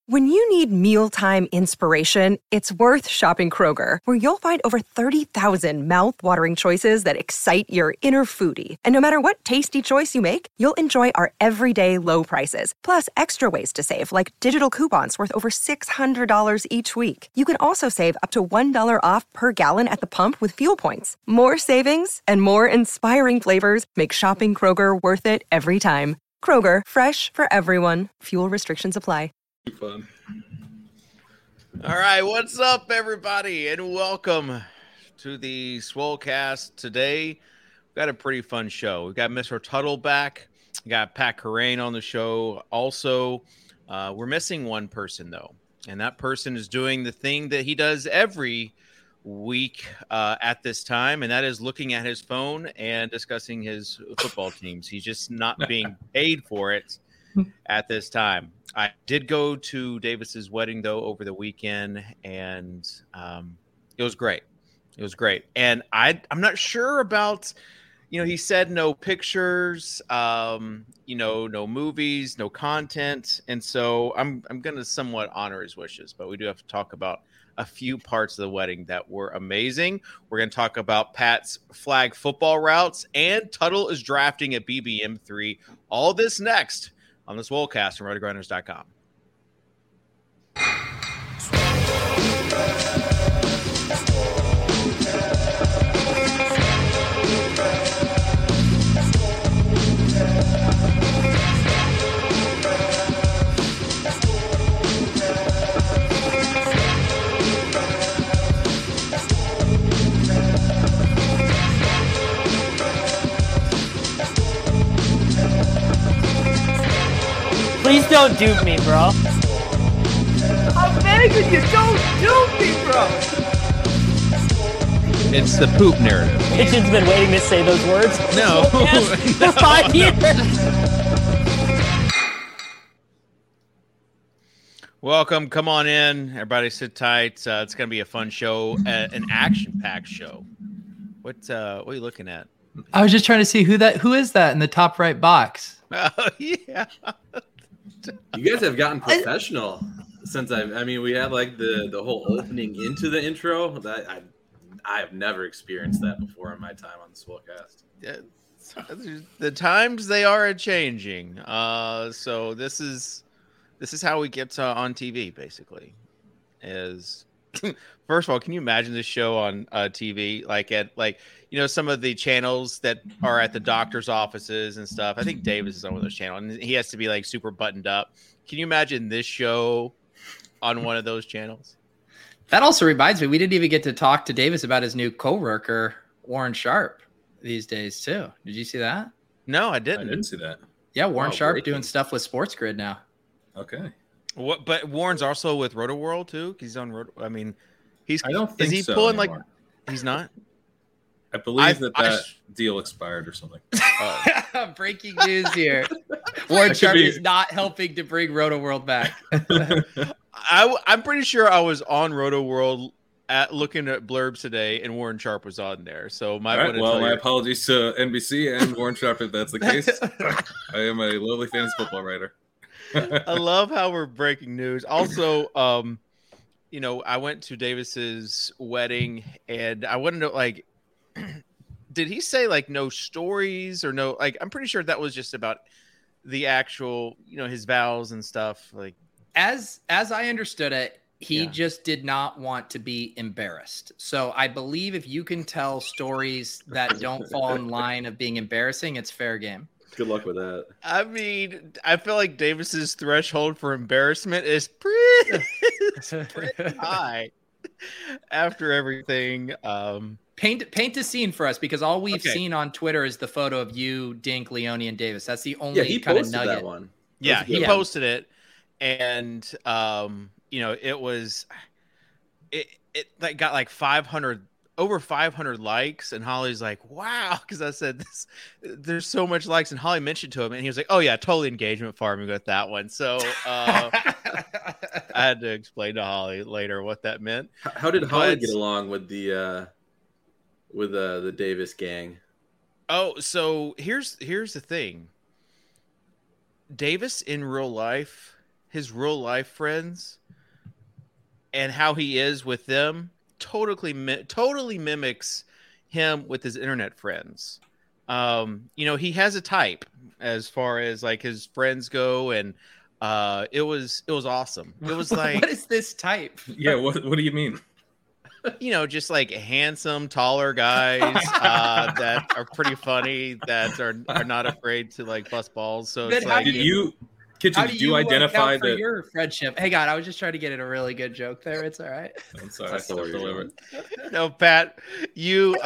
When you need mealtime inspiration, it's worth shopping Kroger, where you'll find over 30,000 mouth-watering choices that excite your inner foodie. And no matter what tasty choice you make, you'll enjoy our everyday low prices, plus extra ways to save, like digital coupons worth over $600 each week. You can also save up to $1 off per gallon at the pump with fuel points. More savings and more inspiring flavors make shopping Kroger worth it every time. Kroger, fresh for everyone. Fuel restrictions apply. Fun. All right, what's up, everybody, and welcome to the Swolecast. Today, we've got a pretty fun show. We've got Mr. Tuttle back. We got Pat Kerrane on the show. Also, we're missing one person, though, and that person is doing the thing that he does every week at this time, and that is looking at his phone and discussing his football teams. He's just not being paid for it at this time. I did go to Davis's wedding, though, over the weekend, and it was great. It was great. And I'm not sure about, he said no pictures, no movies, no content. And so I'm going to somewhat honor his wishes, but we do have to talk about a few parts of the wedding that were amazing. We're going to talk about Pat's flag football routes, and Tuttle is drafting at BBM3. All this next on the Swolecast from RotoGrinders.com. Please don't dupe me, bro. I'm begging you, don't dupe me, bro. It's the poop narrative. Kitchen's been waiting to say those words. No. For 5 years. Welcome. Come on in. Everybody sit tight. It's going to be a fun show, an action-packed show. What are you looking at? I was just trying to see who is that in the top right box. Oh, yeah. You guys have gotten professional since we had like the whole opening into the intro. That I have never experienced that before in my time on the Swolecast. The times they are changing. So this is how we get on TV, basically. First of all, can you imagine this show on TV? Some of the channels that are at the doctor's offices and stuff. I think Davis is on one of those channels, and he has to be like super buttoned up. Can you imagine this show on one of those channels? That also reminds me, we didn't even get to talk to Davis about his new coworker, Warren Sharp, these days too. Did you see that? No, I I didn't. didn't see that. Yeah, Warren Sharp breaking. doing stuff with Sports Grid now. Okay. What? But Warren's also with Roto World too. He's on Roto. I mean, I don't think is he so pulling anymore. He's not. I believe that deal expired or something. Breaking news here. Warren That could Sharp be- is not helping to bring Roto World back. I'm pretty sure I was on Roto World looking at blurbs today, and Warren Sharp was on there. So my apologies to NBC and Warren Sharp if that's the case. I am a lowly fantasy football writer. I love how we're breaking news. Also, I went to Davis's wedding, and I want to know, did he say no stories or no? I'm pretty sure that was just about the actual, his vows and stuff. As I understood it, he just did not want to be embarrassed. So I believe if you can tell stories that don't fall in line of being embarrassing, it's fair game. Good luck with that. I mean, I feel like Davis's threshold for embarrassment is pretty high after everything. Paint a scene for us, because all we've seen on Twitter is the photo of you, Dink, Leone, and Davis. That's the only kind of nugget. That one. Yeah, he posted it, and it was it got 500 over 500 likes, and Holly's like, wow, because I said this, there's so much likes, and Holly mentioned to him, and he was like, oh yeah, totally engagement farming with that one. So I had to explain to Holly later what that meant. How did Holly get along with the Davis gang? Oh, so here's the thing. Davis in real life his real life friends and how he is with them totally mimics him with his internet friends. He has a type as far as like his friends go, and it was awesome. It was like, what is this type? Yeah, what do you mean? Just like handsome, taller guys that are pretty funny, that are not afraid to like bust balls. So it's like, did you identify for your friendship? Hey, God, I was just trying to get in a really good joke there. It's all right. I'm sorry, I stepped all over it. No, Pat, you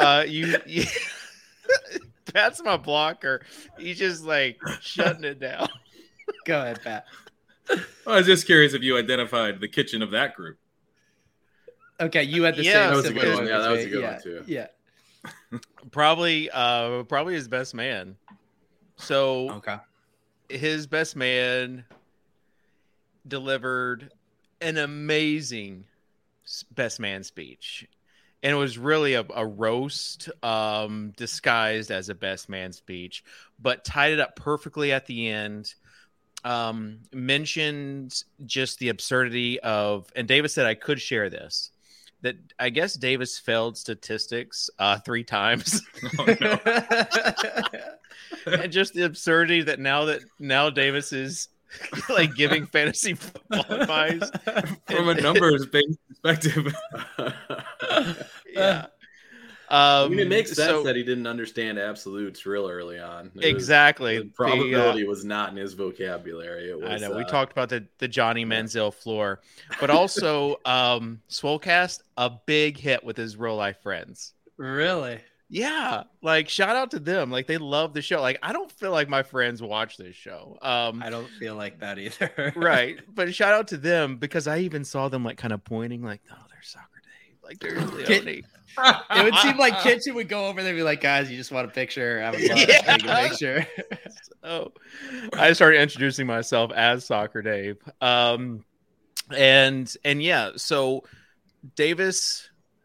Pat's my blocker. He's just like shutting it down. Go ahead, Pat. I was just curious if you identified the kitchen of that group. Okay, you had the same. That was a good one. Yeah, that was a good one too. Yeah. Probably his best man. So Okay. His best man delivered an amazing best man speech. And it was really a roast disguised as a best man speech, but tied it up perfectly at the end. Mentioned just the absurdity of, and Davis said I could share this, that I guess Davis failed statistics 3 times. Oh, no. And just the absurdity that now Davis is like giving fantasy football advice From a numbers-based perspective. Yeah. It makes sense that he didn't understand absolutes real early on. Exactly. The probability was not in his vocabulary. It was, I know. We talked about the Johnny Manziel floor, but also Swolecast, a big hit with his real life friends. Really? Yeah. Like, shout out to them. Like, they love the show. Like, I don't feel like my friends watch this show. I don't feel like that either. Right. But shout out to them, because I even saw them like kind of pointing like, oh, there's Soccer Dave. Like, there's Leone. It would seem like Kitchen would go over there and be like, guys, you just want a picture? I would love to take a picture. So I started introducing myself as Soccer Dave. And yeah, so Davis,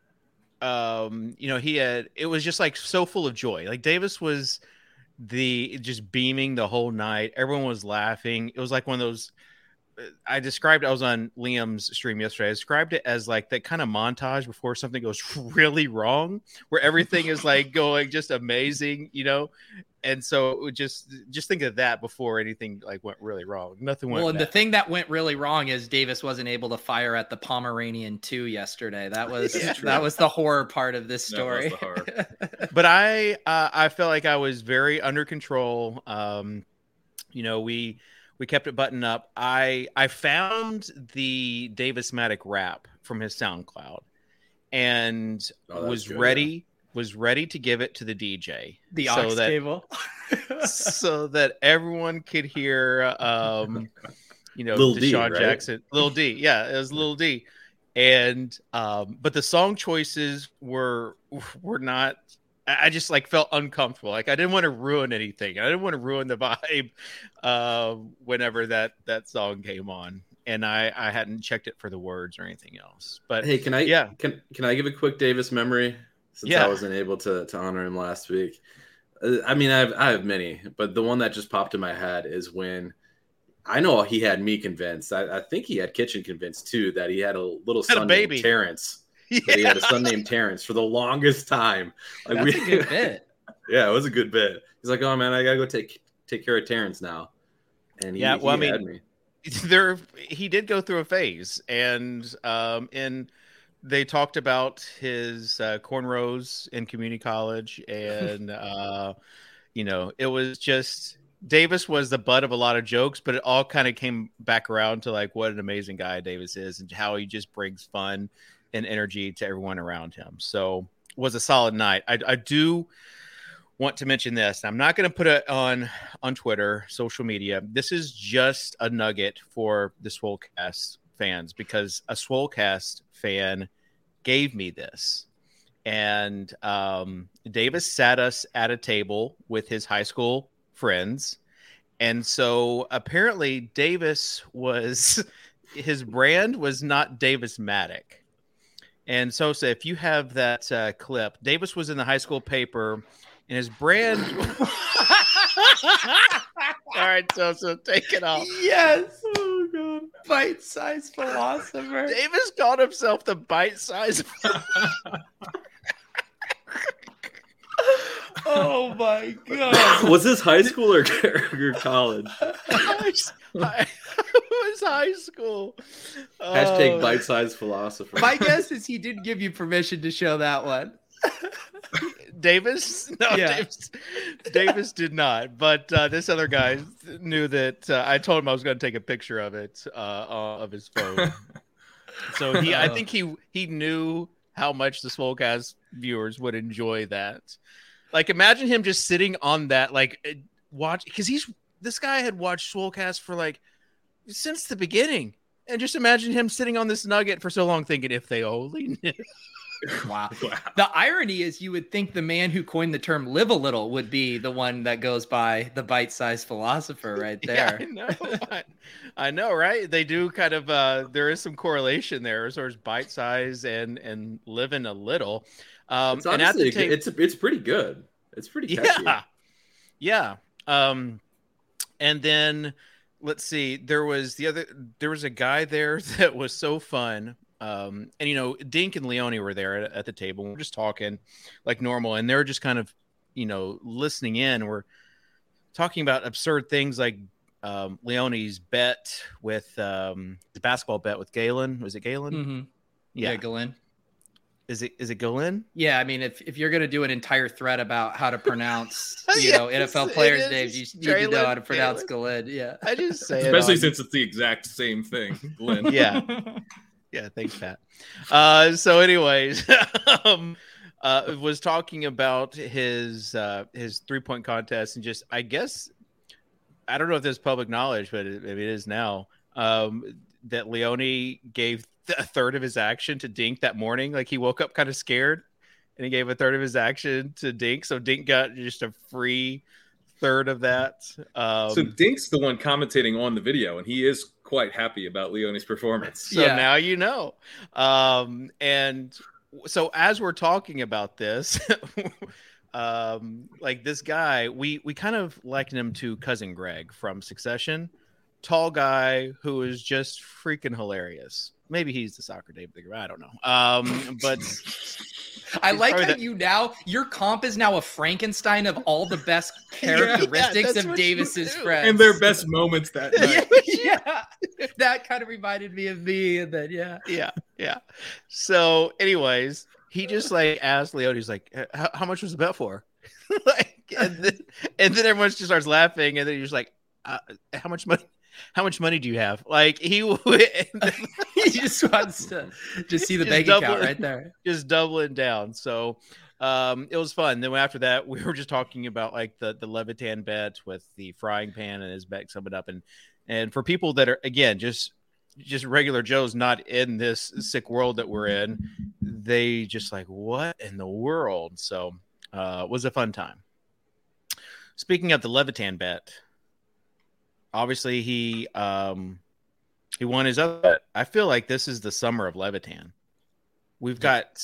it was just like so full of joy. Like, Davis was just beaming the whole night. Everyone was laughing. It was like one of those, I was on Liam's stream yesterday. I described it as like that kind of montage before something goes really wrong, where everything is like going just amazing, And so it would just think of that before anything like went really wrong. Nothing went. Well, and bad. the thing that went really wrong is Davis wasn't able to fire at the Pomeranian 2 yesterday. That was the horror part of this story. That was the horror. But I felt like I was very under control. We kept it buttoned up. I found the Davis Maddock rap from his SoundCloud and was ready to give it to the DJ. The aux cable. So that everyone could hear Lil D, Deshaun right? Jackson. Lil D. Yeah, it was Lil D. And but the song choices were not. I just like felt uncomfortable. Like, I didn't want to ruin anything. I didn't want to ruin the vibe whenever that song came on, and I hadn't checked it for the words or anything else. But hey, can I give a quick Davis memory, since I wasn't able to honor him last week? I mean, I have many, but the one that just popped in my head is when I know he had me convinced. I think he had Kitchen convinced too, that he had a little son named Terrence. Yeah. He had a son named Terrence for the longest time. Like, That's a good bit. Yeah, it was a good bit. He's like, "Oh man, I gotta go take care of Terrence now." And he had me. He did go through a phase, and they talked about his cornrows in community college, and it was just Davis was the butt of a lot of jokes, but it all kind of came back around to like what an amazing guy Davis is and how he just brings fun and energy to everyone around him. So it was a solid night. I do want to mention this. I'm not going to put it on Twitter, social media. This is just a nugget for the Swolecast fans, because a Swolecast fan gave me this. And Davis sat us at a table with his high school friends. And so apparently his brand was not Davis Maddock. And so if you have that clip, Davis was in the high school paper, and his brand. All right, so take it off. Yes. Oh god. Bite-sized philosopher. Davis called himself the bite-sized. Oh my god! Was this high school or college? It was high school. Hashtag bite-sized philosopher. My guess is he didn't give you permission to show that one. Davis? No, Yeah. Davis did not. But this other guy knew that I told him I was going to take a picture of it of his phone. So I think he knew how much the Swolecast viewers would enjoy that. Like, imagine him just sitting on that, like, watch, because this guy had watched Swolecast for like since the beginning, and just imagine him sitting on this nugget for so long, thinking, if they only knew. Wow. The irony is, you would think the man who coined the term "live a little" would be the one that goes by the bite-sized philosopher, right there. Yeah, I know, right? They do kind of. There is some correlation there, as far as bite size and living a little. It's honestly, it's pretty good. It's pretty catchy. Yeah. And then let's see. There was a guy there that was so fun. And Dink and Leone were there at the table. We're just talking like normal, and they're just kind of, listening in. We're talking about absurd things like Leone's bet with the basketball bet with Galen. Was it Galen? Mm-hmm. Yeah, Galen. Is it Galen? Yeah, I mean, if you're going to do an entire thread about how to pronounce, Yes, NFL players' names, you need to know how to pronounce Galen. Yeah, I just say especially since it's the exact same thing, Glenn. Yeah. Yeah, thanks, Pat. So anyways, was talking about his 3-point contest, and just, I guess, I don't know if this is public knowledge, but it is now, that Leone gave a third of his action to Dink that morning. Like, he woke up kind of scared, and he gave a third of his action to Dink. So Dink got just a free third of that. So Dink's the one commentating on the video, and he is quite happy about Leone's performance. So now you know. And so as we're talking about this, like, this guy, we kind of liken him to Cousin Greg from Succession. Tall guy who is just freaking hilarious. Maybe he's the soccer David. I don't know. But I like how your comp is now a Frankenstein of all the best characteristics of Davis's friends and their best moments that night. Yeah, that kind of reminded me of me. And then yeah. So, anyways, he just like asked Leone, he's like, "How much was the bet for?" and then everyone just starts laughing, and then he's just like, "How much money? How much money do you have?" Like, he just wants to just see the bank account right there, just doubling down. So it was fun. Then after that, we were just talking about like the Levitan bet with the frying pan and his bet coming up, and for people that are, again, just regular Joes not in this sick world that we're in, they just like, what in the world? So it was a fun time. Speaking of the Levitan bet, obviously he won his other bet. I feel like this is the summer of Levitan. We've got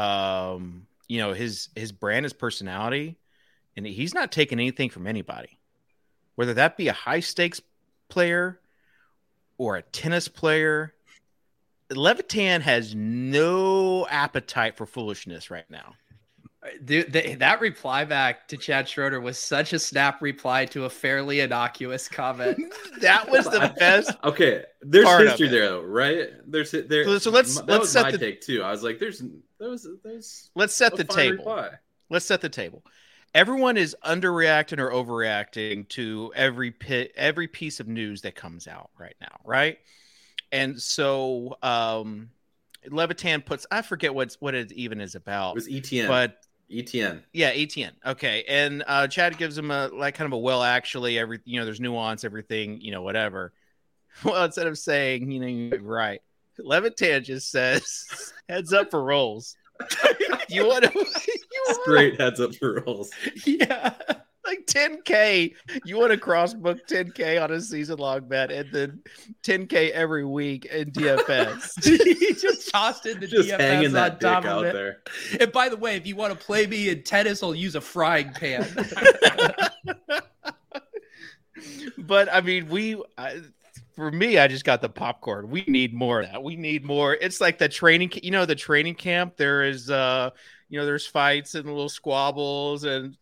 his brand, his personality, and he's not taking anything from anybody, whether that be a high stakes player or a tennis player. Levitan has no appetite for foolishness right now. Dude, that reply back to Chad Schroeder was such a snap reply to a fairly innocuous comment. That was the best. Okay, there's history there, though, right? So let's set my the take too. I was like, let's set the table. Reply. Let's set the table. Everyone is underreacting or overreacting to every piece of news that comes out right now, right? And so Levitan puts, I forget what it even is about. It was ETN, but ETN. Yeah, ETN. Okay. And Chad gives him a like kind of a well, actually, there's nuance, everything, whatever. Well, instead of saying, you're right, Levitan just says heads up for rolls. You want to straight heads up for rolls. Yeah. Like 10K. You want to cross book 10K on a season long bet, and then 10K every week in DFS. He just tossed in the just DFS hanging on that dick top out of it. there. And by the way, if you want to play me in tennis, I'll use a frying pan. But I mean, for me, I just got the popcorn. We need more of that. We need more. It's like the training, the training camp. There is, there's fights and little squabbles and,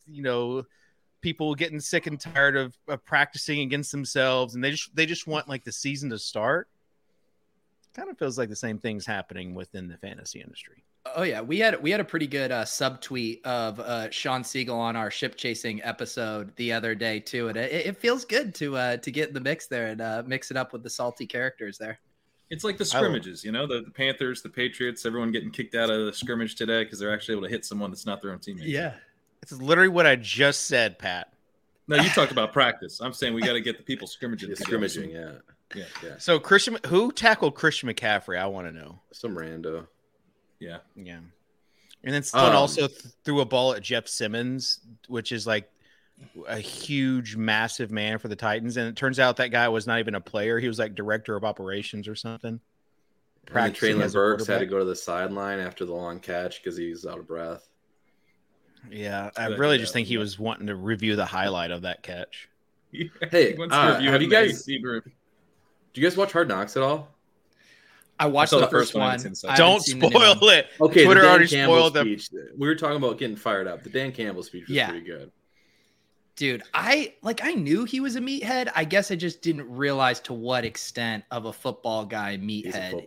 people getting sick and tired of practicing against themselves. And they just want like the season to start. Kind of feels like the same thing's happening within the fantasy industry. Oh yeah, we had a pretty good subtweet of Sean Siegel on our ship chasing episode the other day too, and it feels good to get in the mix there and mix it up with the salty characters there. It's like the scrimmages, the Panthers, the Patriots, everyone getting kicked out of the scrimmage today because they're actually able to hit someone that's not their own teammate. Yeah, it's literally what I just said, Pat. No, you talked about practice. I'm saying we got to get the people scrimmaging. Yeah. So who tackled Christian McCaffrey? I want to know. Some rando. Yeah. And then someone also threw a ball at Jeff Simmons, which is like a huge, massive man for the Titans. And it turns out that guy was not even a player. He was like director of operations or something. And Traylon Burks had to go to the sideline after the long catch because he's out of breath. Yeah, I really just think he was wanting to review the highlight of that catch. Hey, have you guys? Do you guys watch Hard Knocks at all? I watched the first one. Don't spoil it. Okay, Twitter already Campbell spoiled them. We were talking about getting fired up. The Dan Campbell speech was pretty good. Dude, I knew he was a meathead. I guess I just didn't realize to what extent of a football guy meathead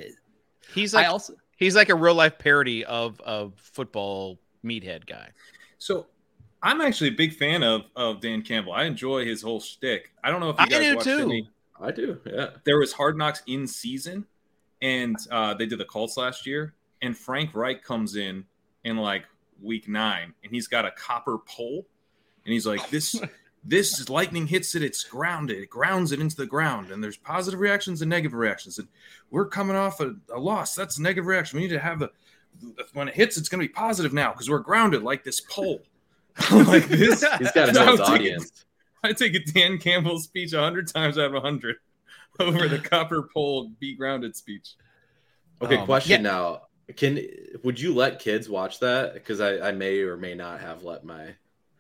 he is. He's like a real life parody of football meathead guy. So I'm actually a big fan of Dan Campbell. I enjoy his whole shtick. I don't know if you guys watched any. I do, yeah. There was Hard Knocks in season, and they did the Colts last year, and Frank Reich comes in like week 9, and he's got a copper pole, and he's like, this lightning hits it, it's grounded, it grounds it into the ground, and there's positive reactions and negative reactions, and we're coming off a loss. That's a negative reaction. We need to have when it hits, it's going to be positive now because we're grounded like this pole. Like this. He's got to know his audience. I take a Dan Campbell speech 100 times out of 100 over the copper pole be grounded speech. Okay, question now. Would you let kids watch that? Because I may or may not have let my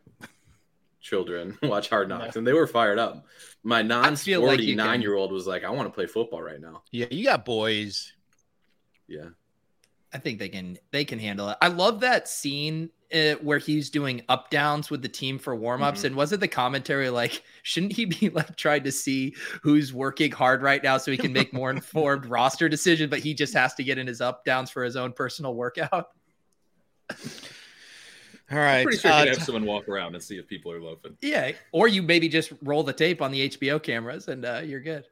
children watch Hard Knocks, and they were fired up. My non-sporty 9-year-old was like, I want to play football right now. Yeah, you got boys. Yeah. I think they can handle it. I love that scene where he's doing up downs with the team for warmups. Mm-hmm. And wasn't the commentary like, shouldn't he be like trying to see who's working hard right now so he can make more informed roster decisions, but he just has to get in his up downs for his own personal workout? All right. I'm pretty sure you can have someone walk around and see if people are loafing. Yeah. Or you maybe just roll the tape on the HBO cameras and you're good.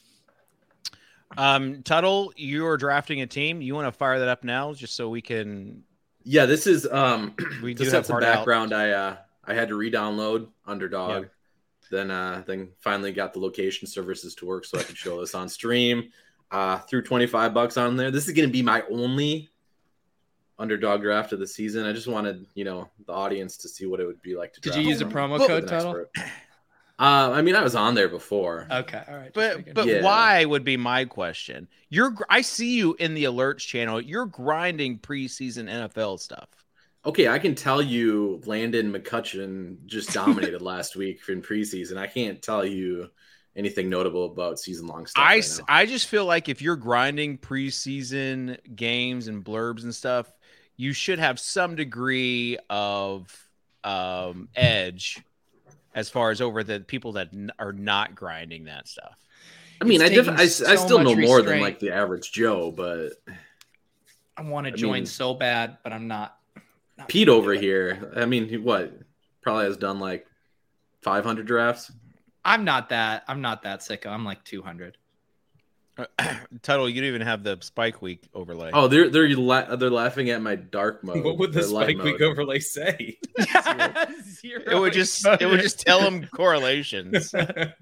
Tuttle, you are drafting a team. You want to fire that up now just so we can. Yeah, this is we to set some background. I had to re-download Underdog, then finally got the location services to work so I could show this on stream. Threw $25 on there. This is going to be my only Underdog draft of the season. I just wanted the audience to see what it would be like to. Did you use a promo code, Tuttle? I mean, I was on there before. Okay, all right. But why would be my question. I see you in the alerts channel. You're grinding preseason NFL stuff. Okay, I can tell you Landon McCutcheon just dominated last week in preseason. I can't tell you anything notable about season-long stuff. I just feel like if you're grinding preseason games and blurbs and stuff, you should have some degree of edge as far as over the people that are not grinding that stuff. I mean, I still know more than like the average Joe, but I want to join so bad, but I'm not. Pete over here. I mean, probably has done like 500 drafts. I'm not that sicko. I'm like 200. Tuttle, you don't even have the Spike Week overlay. Oh, they're laughing at my dark mode. What would the Spike Week overlay say? Zero. It would just tell them correlations.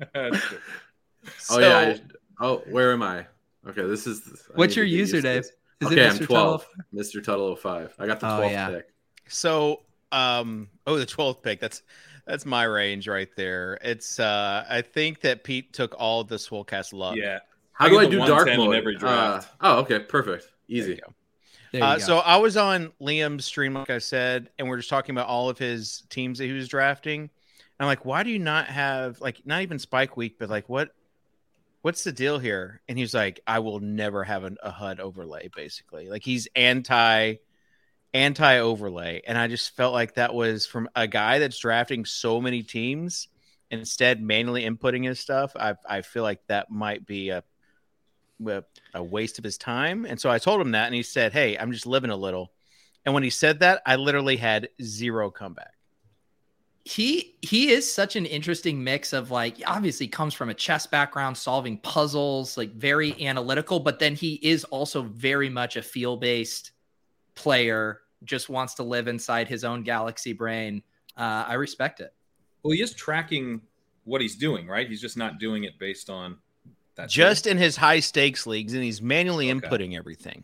Where am I? Okay, this is. What's your username? Okay, I'm 12. Mr. Tuttle 05. I got the 12th pick. So, the 12th pick. That's my range right there. It's I think that Pete took all of the Swolecast luck. Yeah. How do I do dark mode? Every draft. Okay, perfect. Easy. There you go. So I was on Liam's stream, like I said, and we're just talking about all of his teams that he was drafting. And I'm like, why do you not have not even Spike Week, but like what what's the deal here? And he's like, I will never have a HUD overlay, basically. Like he's anti overlay. And I just felt like that was from a guy that's drafting so many teams and instead manually inputting his stuff. I feel like that might be a waste of his time. And so I told him that, and he said, hey, I'm just living a little. And when he said that, I literally had zero comeback. He is such an interesting mix of, like, obviously comes from a chess background, solving puzzles, like very analytical, but then he is also very much a feel-based player, just wants to live inside his own galaxy brain. I respect it. Well, he is tracking what he's doing, right? He's just not doing it based on that. Just in his high stakes leagues, and he's manually inputting everything.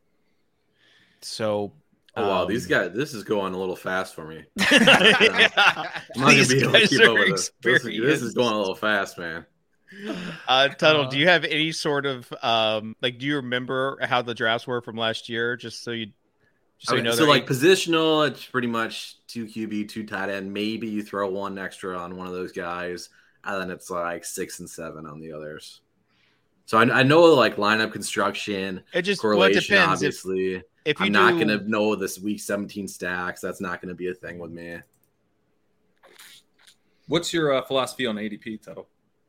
So, oh wow, these guys, this is going a little fast for me. These guys are experienced. This is going a little fast, man. Tuttle, do you have any sort of like? Do you remember how the drafts were from last year? Just so you know. So like positional, it's pretty much 2 QB, 2 tight end. Maybe you throw one extra on one of those guys, and then it's like 6 and 7 on the others. So I know like lineup construction, it just correlation. Depends. Obviously, if I'm not going to know this week 17 stacks. That's not going to be a thing with me. What's your philosophy on ADP, Tuttle?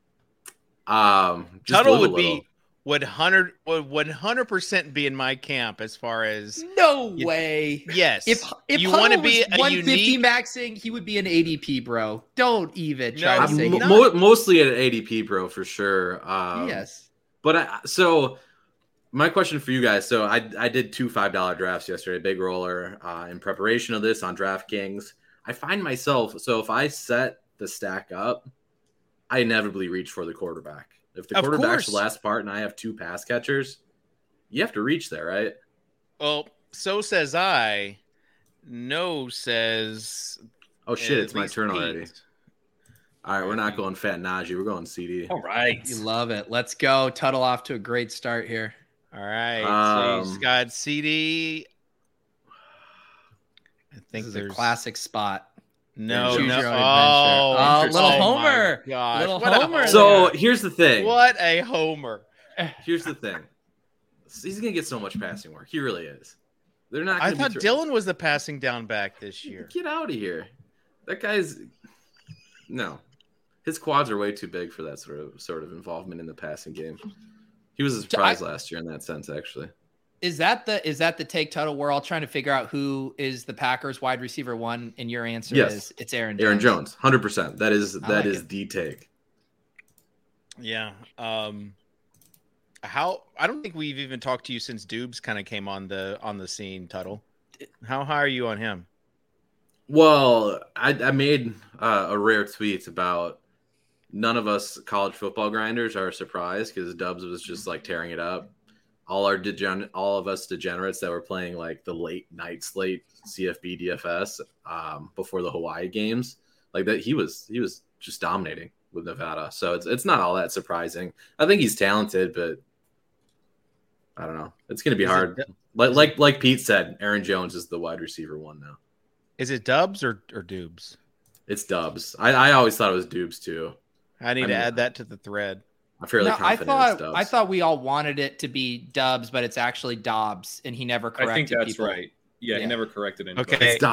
Tuttle would 100% be in my camp as far as way. Yes, if you want to be a 150 unique maxing, he would be an ADP, bro. Don't even try to say mostly an ADP, bro, for sure. Yes. But so my question for you guys. So I did 2 $5 drafts yesterday, big roller, in preparation of this on DraftKings. I find myself, so if I set the stack up, I inevitably reach for the quarterback. If the quarterback's the last part and I have 2 pass catchers, you have to reach there, right? Well, so says I. No says. Oh shit! It's my turn already. All right, we're not going Fat Najee. We're going CD. All right. You love it. Let's go. Tuttle off to a great start here. All right. So he's got CD. I think this is there's a classic spot. No. Oh, little Homer. Gosh. Little Homer. So here's the thing. What a Homer. Here's the thing. He's going to get so much passing work. He really is. They're not. I thought Dylan was the passing down back this year. Get out of here. That guy's. No. His quads are way too big for that sort of involvement in the passing game. He was a surprise last year in that sense, actually. Is that the take, Tuttle? We're all trying to figure out who is the Packers wide receiver 1, and your answer is it's Aaron Jones. Aaron Jones, 100%. That is the take. Yeah. I don't think we've even talked to you since Dubes kind of came on the scene, Tuttle. How high are you on him? Well, I made a rare tweet about none of us college football grinders are surprised because Dubs was just like tearing it up. All of us degenerates that were playing like the late night slate CFB DFS before the Hawaii games, like that he was just dominating with Nevada. So it's not all that surprising. I think he's talented, but I don't know. It's going to be hard. Like Pete said, Aaron Jones is the wide receiver 1 now. Is it Dubs or Dubes? It's Dubs. I always thought it was Dubes too. I need to add that to the thread. I'm fairly confident it's Dubs. I thought we all wanted it to be Dubs, but it's actually Dobbs, and he never corrected people. I think that's right. Yeah, he never corrected anybody. Okay. It's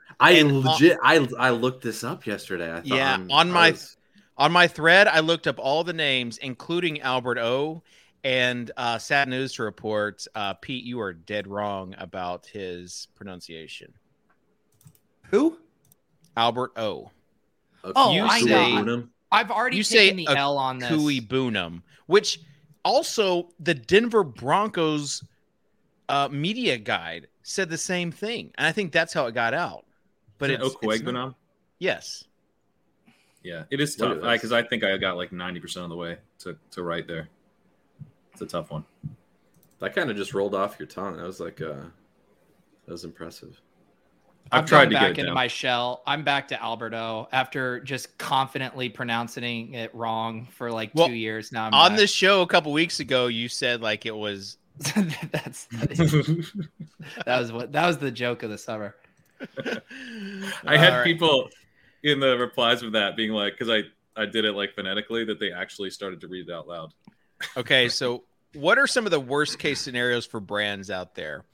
I looked this up yesterday. I thought on my thread, I looked up all the names, including Albert O. And sad news to report, Pete, you are dead wrong about his pronunciation. Who? Albert O. I know. I've already taken the L on this. Kui Boonham, which also the Denver Broncos media guide said the same thing, and I think that's how it got out. But it's Okwuegbunam? Yes. Yeah, it is tough because I think I got like 90% of the way to right there. It's a tough one. That kind of just rolled off your tongue. That was like that was impressive. I've tried to get back into my shell. I'm back to Alberto after just confidently pronouncing it wrong for like 2 years now. I'm on back. this show a couple weeks ago, you said like it was. that was the joke of the summer. I had people in the replies of that being like, because I did it like phonetically, that they actually started to read it out loud. Okay, so what are some of the worst case scenarios for brands out there?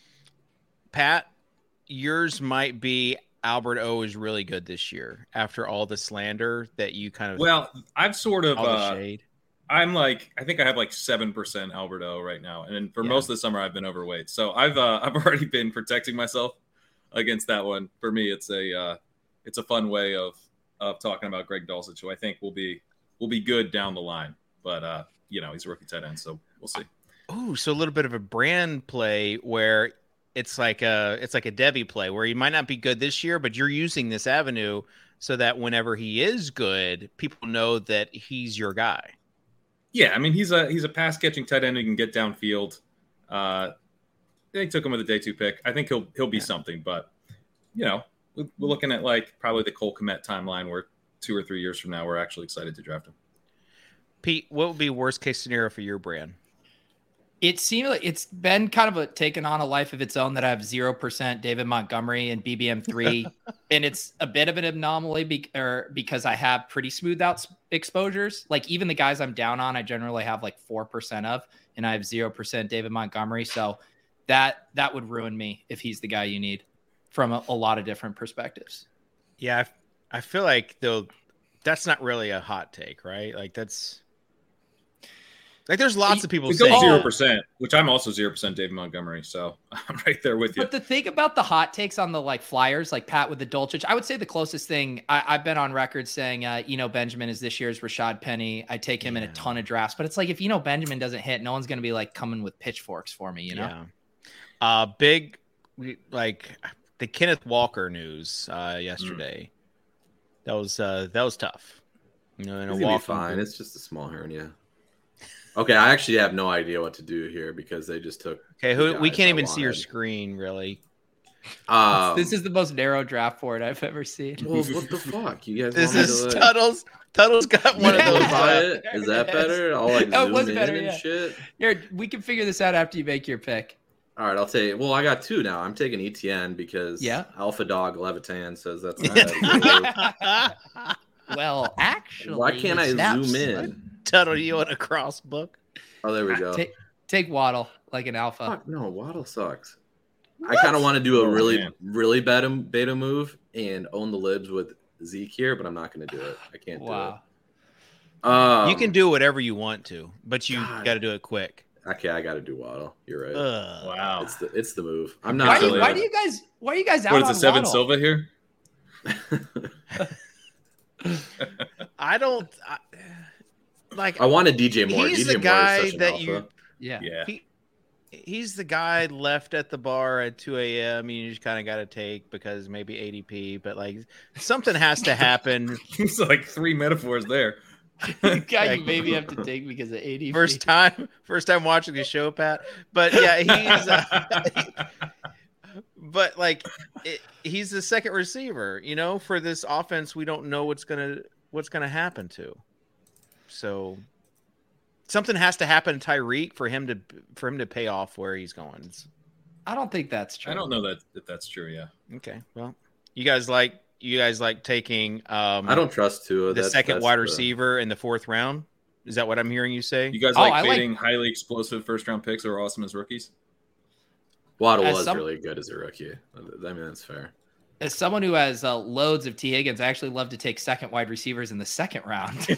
Pat, yours might be Albert O is really good this year after all the slander that you kind of. Well, I've sort of. All the shade. I think I have like 7% Albert O right now, and for most of the summer I've been overweight. So I've already been protecting myself against that one. For me, it's a fun way of talking about Greg Dulcich, who I think will be good down the line. But he's a rookie tight end, so we'll see. Oh, so a little bit of a brand play where it's like a Debbie play where he might not be good this year, but you're using this avenue so that whenever he is good, people know that he's your guy. Yeah, I mean he's a pass catching tight end who can get downfield. They took him with a day 2 pick. I think he'll be something, but we're looking at like probably the Cole Kmet timeline where 2 or 3 years from now we're actually excited to draft him. Pete, what would be worst case scenario for your brand? It seems like it's been kind of taken on a life of its own that I have 0% David Montgomery and BBM3. And it's a bit of an anomaly because I have pretty smooth out exposures. Like even the guys I'm down on, I generally have like 4% of, and I have 0% David Montgomery. So that would ruin me if he's the guy you need from a lot of different perspectives. Yeah. I feel like though, that's not really a hot take, right? Like that's, like there's lots of people saying 0%, which I'm also 0% David Montgomery. So I'm right there with you. But the thing about the hot takes on the like flyers, like Pat with the Dulcich, I would say the closest thing I've been on record saying, Benjamin is this year's Rashad Penny. I take him in a ton of drafts, but it's like, if Benjamin doesn't hit, no one's going to be like coming with pitchforks for me, Big, like the Kenneth Walker news yesterday. That was tough. It's gonna be fine. It's just a small hernia. Okay, I actually have no idea what to do here because they just took. Okay, we can't even see your screen really. This is the most narrow draft board I've ever seen. Well, what the fuck? You guys? This is Tuttle's. Tuttle's got one of those. Is that better? I'll like zoom in and shit. Here, we can figure this out after you make your pick. All right, I'll take. Well, I got 2 now. I'm taking ETN because Alpha Dog Levitan says that's not. Well, actually, why can't I zoom in? Tuttle, you want a cross book? Oh, there we go. Take Waddle like an alpha. Fuck, no, Waddle sucks. What? I kind of want to do a really beta move and own the libs with Zeke here, but I'm not going to do it. I can't do it. You can do whatever you want to, but you got to do it quick. Okay, I got to do Waddle. You're right. Wow, it's the move. I'm not. Why are you guys out? What is it, 7 Silva here? I don't. I want a DJ Moore. He's DJ the guy Moore is such that an you. alpha. Yeah. He's the guy left at the bar at 2 a.m. You just kind of got to take because maybe ADP, but like something has to happen. It's like 3 metaphors there. Guy you maybe have to take because of ADP. First time watching the show, Pat. But yeah, but like he's the second receiver. For this offense, we don't know what's gonna happen to. So something has to happen to Tyreek for him to pay off where he's going. I don't think that's true. I don't know that that's true. Yeah. Okay. Well, you guys like taking. I don't trust Tua. The second wide receiver in the 4th round. Is that what I'm hearing you say? You guys fading highly explosive first round picks that are awesome as rookies? Waddle was really good as a rookie. I mean, that's fair. As someone who has loads of T. Higgins, I actually love to take second wide receivers in the 2nd round.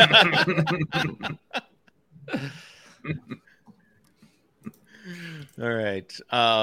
All right.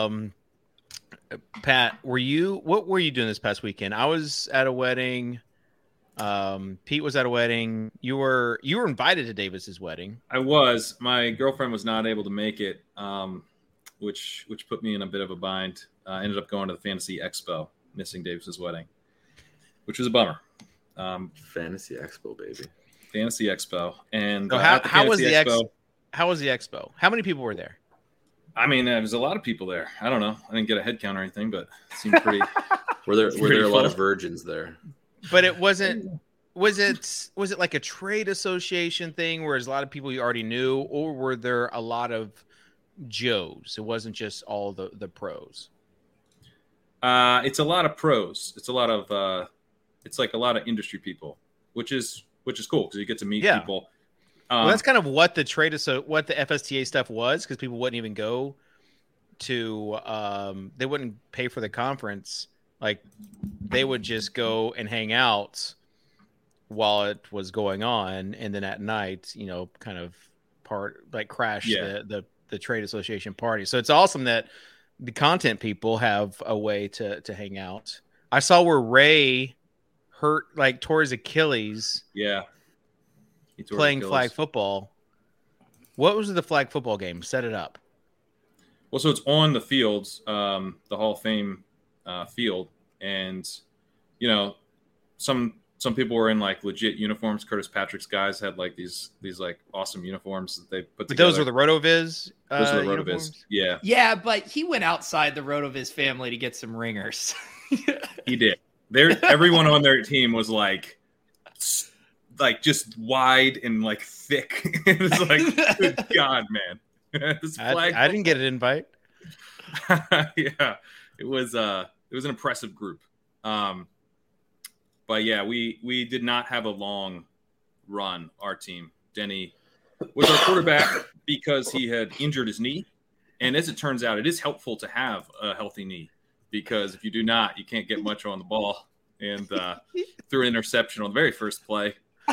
Pat, what were you doing this past weekend? I was at a wedding. Pete was at a wedding. You were invited to Davis's wedding. I was. My girlfriend was not able to make it, which put me in a bit of a bind. I ended up going to the Fantasy Expo, missing Davis's wedding, which was a bummer. Fantasy Expo, baby. Fantasy Expo. And so how was the Expo? How was the Expo? How many people were there? I mean, there was a lot of people there. I don't know. I didn't get a head count or anything, but it seemed pretty. Were there a lot of virgins there? But it wasn't. Was it like a trade association thing where there's a lot of people you already knew, or were there a lot of Joes? It wasn't just all the pros. It's a lot of pros. It's a lot of it's like a lot of industry people, which is cool because you get to meet people Well, that's kind of what the what the FSTA stuff was, because people wouldn't even go to they wouldn't pay for the conference. Like they would just go and hang out while it was going on, and then at night, kind of crash the trade association party. So it's awesome that the content people have a way to hang out. I saw where Ray tore his Achilles. Yeah. Playing flag football. What was the flag football game? Set it up. Well, so it's on the fields, the Hall of Fame field, and some people were in like legit uniforms. Curtis Patrick's guys had like these like awesome uniforms that they put together. Those were the RotoViz. Those were the RotoViz. Yeah. Yeah, but he went outside the RotoViz family to get some ringers. He did. Everyone on their team was like just wide and like thick. It was like, good God, man. I didn't get an invite. Yeah, it was an impressive group. But yeah, we did not have a long run. Our team, Denny was our quarterback because he had injured his knee, and as it turns out, it is helpful to have a healthy knee, because if you do not, you can't get much on the ball. And threw an interception on the very first play,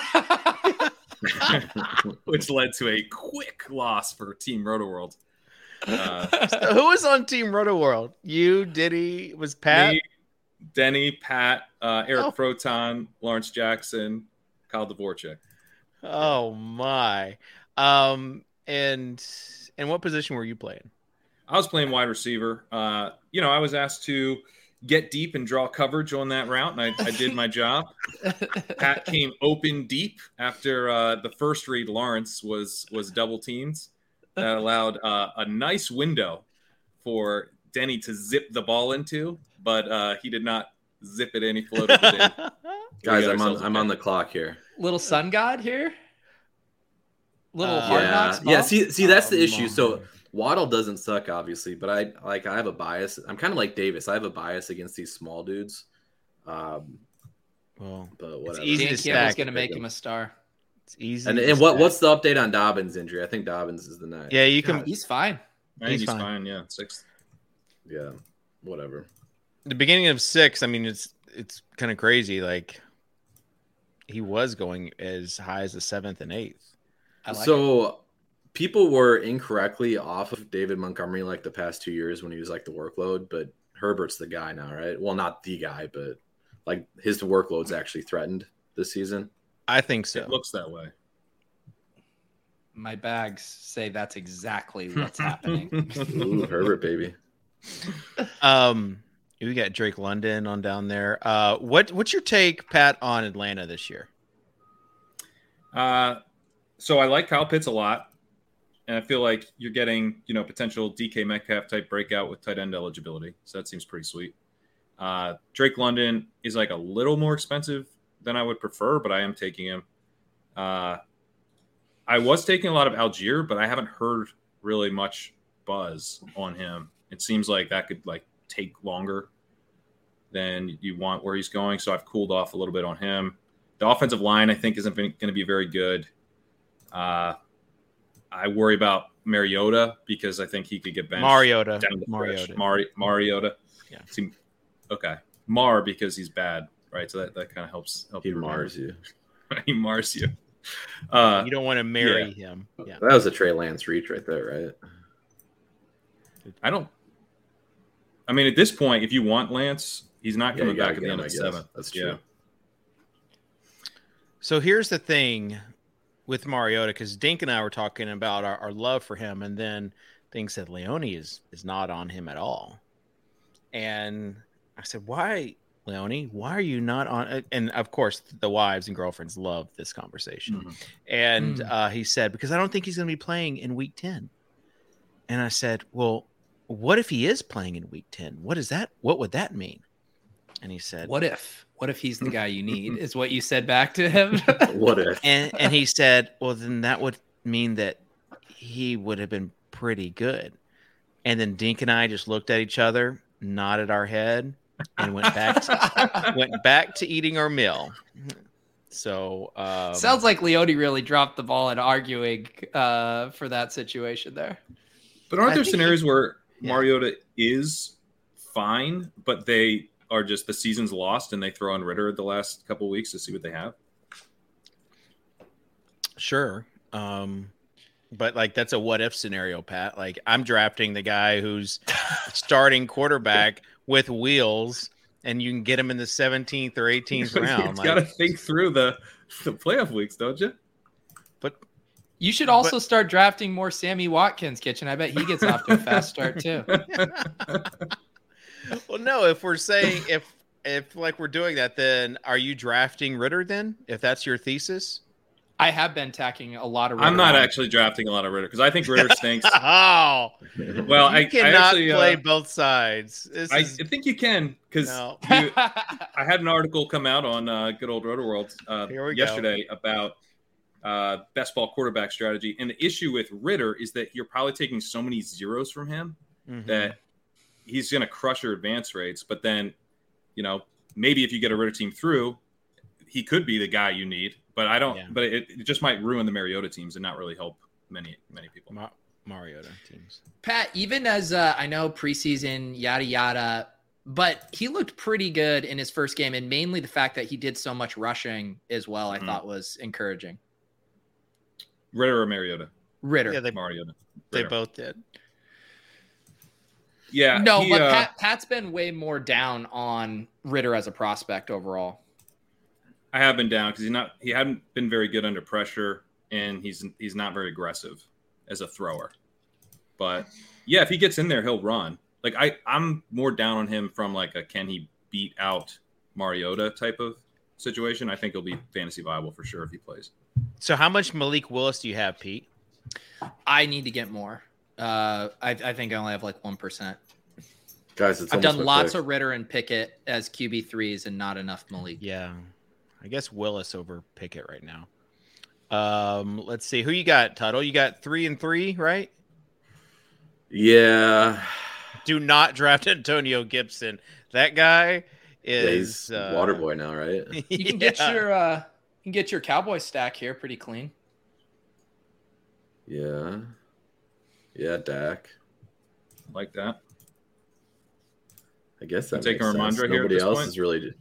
which led to a quick loss for Team RotoWorld. So who was on Team RotoWorld? You, Diddy, was Pat? Me, Denny, Pat, Eric Froton, Lawrence Jackson, Kyle Dvorak. Oh my! And what position were you playing? I was playing wide receiver. I was asked to get deep and draw coverage on that route, and I did my job. Pat came open deep after the first read. Lawrence was double teams. That allowed a nice window for Denny to zip the ball into, but he did not zip it any floated it in. Guys, I'm on the clock here. Little sun god here. Little hard knocks. Yeah. See, that's the issue. So Waddle doesn't suck, obviously, but I have a bias. I'm kind of like Davis. I have a bias against these small dudes. But whatever. It's easy to stack. Campbell's going to make him a star. It's easy. And what's the update on Dobbins' injury? I think Dobbins is the night. Yeah, you can. He's fine. He's fine. Yeah, 6th. Yeah, whatever. The beginning of 6. I mean, it's kind of crazy. Like he was going as high as the 7th and 8th. People were incorrectly off of David Montgomery like the past 2 years when he was like the workload, but Herbert's the guy now, right? Well, not the guy, but like his workload's actually threatened this season. I think so. It looks that way. My bags say that's exactly what's happening. Ooh, Herbert, baby. We got Drake London on down there. What's your take, Pat, on Atlanta this year? So I like Kyle Pitts a lot, and I feel like you're getting, potential DK Metcalf type breakout with tight end eligibility. So that seems pretty sweet. Drake London is like a little more expensive than I would prefer, but I am taking him. I was taking a lot of Algier, but I haven't heard really much buzz on him. It seems like that could take longer than you want where he's going. So I've cooled off a little bit on him. The offensive line, I think, isn't going to be very good. I worry about Mariota because I think he could get benched. Mariota. Yeah. Okay. Mar because he's bad, right? So that kind of helps. He mars you. He mars you. You don't want to marry him. Yeah. That was a Trey Lance reach right there, right? I mean, at this point, if you want Lance, he's not coming back at the end of the 7th. That's true. Yeah. So here's the thing with Mariota, because Dink and I were talking about our love for him, and then Dink said Leone is not on him at all. And I said, why, Leone? Why are you not on? And of course, the wives and girlfriends love this conversation. Mm-hmm. And he said, because I don't think he's going to be playing in week 10. And I said, well, what if he is playing in week 10? What would that mean? And he said, what if he's the guy you need is what you said back to him? What if? And he said, well, then that would mean that he would have been pretty good. And then Dink and I just looked at each other, nodded our head, and went back to eating our meal. So sounds like Leone really dropped the ball in arguing for that situation there. But aren't there scenarios where Mariota is fine, but they are just the season's lost and they throw on Ritter the last couple of weeks to see what they have? Sure. But like that's a what if scenario, Pat. Like I'm drafting the guy who's starting quarterback with wheels, and you can get him in the 17th or 18th round. You got to think through the playoff weeks, don't you? But you should also start drafting more Sammy Watkins, Kitchen. I bet he gets off to a fast start too. Well, no. If we're saying if like we're doing that, then are you drafting Ritter? Then, if that's your thesis. I have been tacking a lot of Ritter. I'm not actually drafting a lot of Ritter because I think Ritter stinks. Oh, well, I cannot actually, play both sides. I think you can because I had an article come out on good old Roto World yesterday about best ball quarterback strategy, and the issue with Ritter is that you're probably taking so many zeros from him that he's going to crush your advance rates. But then, maybe if you get a Ritter team through, he could be the guy you need. But I don't. Yeah. But it just might ruin the Mariota teams and not really help many people. Mariota teams. Pat, even as I know preseason yada yada, but he looked pretty good in his first game, and mainly the fact that he did so much rushing as well, I thought was encouraging. Ritter or Mariota? Ritter. Yeah, Mariota. They both did. Yeah. No, but Pat's been way more down on Ritter as a prospect overall. I have been down because he hadn't been very good under pressure, and he's not very aggressive as a thrower. But yeah, if he gets in there, he'll run. Like I'm more down on him from like a can he beat out Mariota type of situation. I think he'll be fantasy viable for sure if he plays. So how much Malik Willis do you have, Pete? I need to get more. I think I only have like 1%. Guys, I've done lots of Ritter and Pickett as QB3s and not enough Malik. Yeah. I guess Willis over Pickett right now. Let's see. Who you got, Tuttle? You got 3 and 3, right? Yeah. Do not draft Antonio Gibson. That guy is water boy now, right? You can get your Cowboy stack here pretty clean. Yeah. Yeah, Dak. Like that. I guess that takes makes sense. Here Nobody else is really.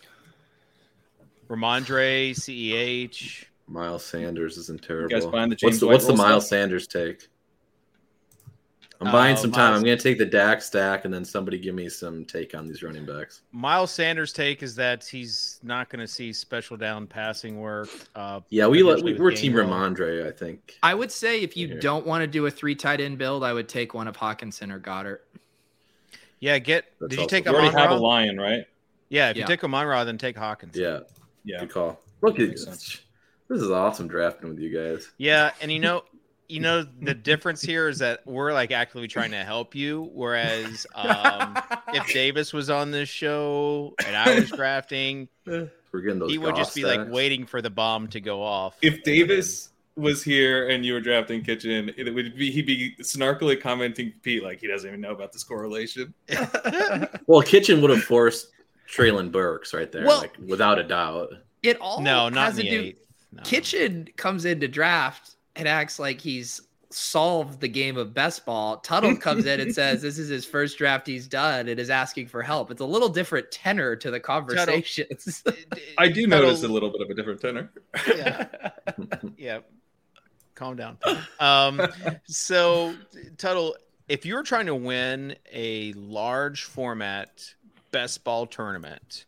Ramondre, CEH. Miles Sanders isn't terrible. You guys buying the James what's the White Miles stuff? Sanders take? I'm buying some time. I'm going to take the Dak stack, and then somebody give me some take on these running backs. Miles Sanders' take is that he's not going to see special down passing work. Yeah, we're Team Ramondre, I think. I would say if you don't want to do a 3 tight end build, I would take one of Hawkinson or Goddard. Yeah, did you take You already Amon-Ra? have a Lion, right? Yeah, if you take Amon-Ra, then take Hawkinson. Yeah, good call. Look at this. This is awesome drafting with you guys. Yeah, and the difference here is that we're like actively trying to help you, whereas if Davis was on this show and I was drafting, we're getting those. He would just be like waiting for the bomb to go off. If Davis was here and you were drafting Kitchen, he'd be snarkily commenting Pete like he doesn't even know about this correlation. Well, Kitchen would have forced Traylon Burks right there, like without a doubt. It all not has in to the do. 8th. No. Kitchen comes into draft and acts like he's solved the game of best ball. Tuttle comes in and says this is his first draft he's done and is asking for help. It's a little different tenor to the conversations. I do notice a little bit of a different tenor. Yeah. Yeah. Calm down. So, Tuttle, if you're trying to win a large format best ball tournament,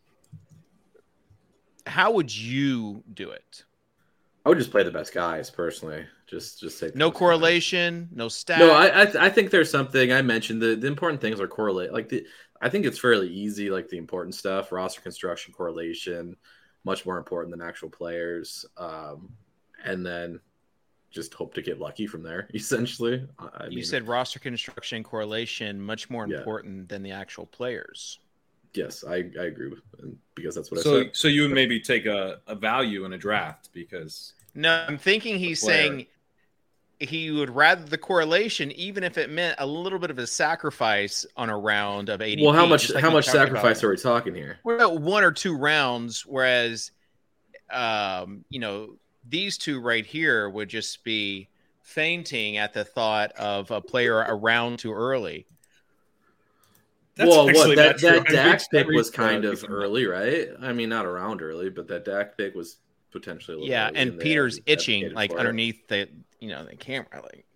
how would you do it? I would just play the best guys personally. Just say no correlation, no stat. No, I think there's something I mentioned. The important things are correlate. I think it's fairly easy. Like the important stuff, roster construction, correlation, much more important than actual players. And then just hope to get lucky from there. Essentially, you said roster construction, correlation, much more important than the actual players. Yes, I agree with because that's what I said. So you would maybe take a value in a draft because no, I'm thinking he's saying he would rather the correlation, even if it meant a little bit of a sacrifice on a round of 80. Well, how much sacrifice are we talking here? We're about 1 or 2 rounds, whereas these two right here would just be fainting at the thought of a player around too early. That Dak pick was kind of early, right? I mean, not around early, but that Dak pick was potentially a little early, and Peter's itching like underneath the camera. Like,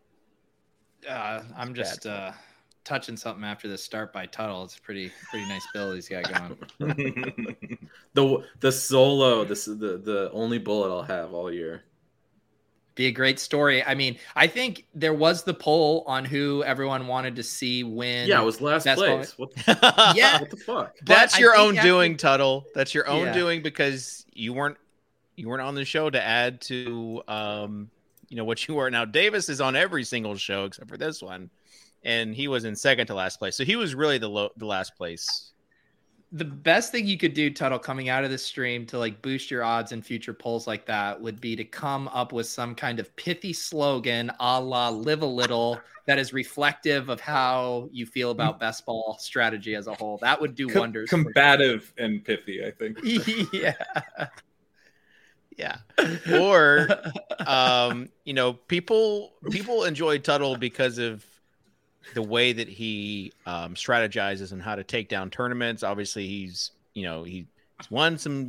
I'm just touching something after the start by Tuttle. It's a pretty nice build he's got going. the solo, this is the only bullet I'll have all year. Be a great story. I mean, I think there was the poll on who everyone wanted to see win. Yeah, it was last place. What the fuck? That's your own doing, Tuttle. That's your own doing because you weren't on the show to add to what you were. Now Davis is on every single show except for this one, and he was in second to last place. So he was really the last place. The best thing you could do, Tuttle, coming out of this stream to like boost your odds in future polls like that would be to come up with some kind of pithy slogan a la live a little that is reflective of how you feel about best ball strategy as a whole. That would do wonders. Combative and pithy, I think. Yeah. Or, people enjoy Tuttle because of the way that he strategizes and how to take down tournaments. Obviously, he's won some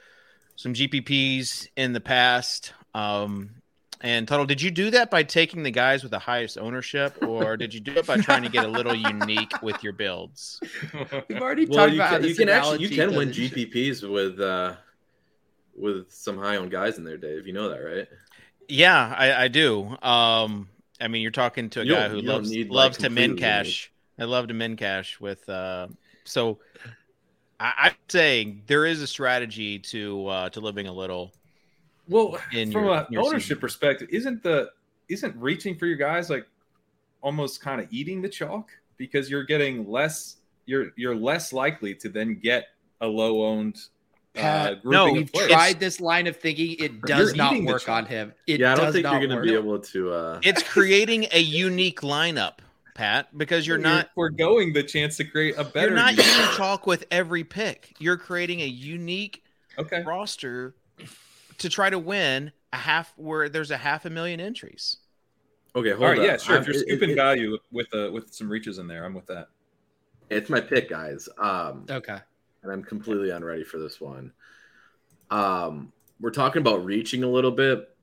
GPPs in the past. And Tuttle, did you do that by taking the guys with the highest ownership, or did you do it by trying to get a little unique with your builds? We've already talked about how you can win GPPs with some high owned guys in there, Dave. You know that, right? Yeah, I do. I mean, you're talking to a guy who loves to min cash. I love to min cash with. So I'd say there is a strategy to living a little. Well, from an ownership perspective, isn't reaching for your guys like almost kind of eating the chalk because you're getting less. You're less likely to then get a low owned. We've tried this line of thinking. It does not work on him. I don't think you're going to be able to. It's creating a unique lineup, Pat, because you're not foregoing the chance to create a better. You're not eating chalk with every pick. You're creating a unique roster to try to win where there's 500,000 entries. Okay, hold on. Yeah, sure. If you're scooping value with some reaches in there, I'm with that. It's my pick, guys. Okay. And I'm completely unready for this one. We're talking about reaching a little bit.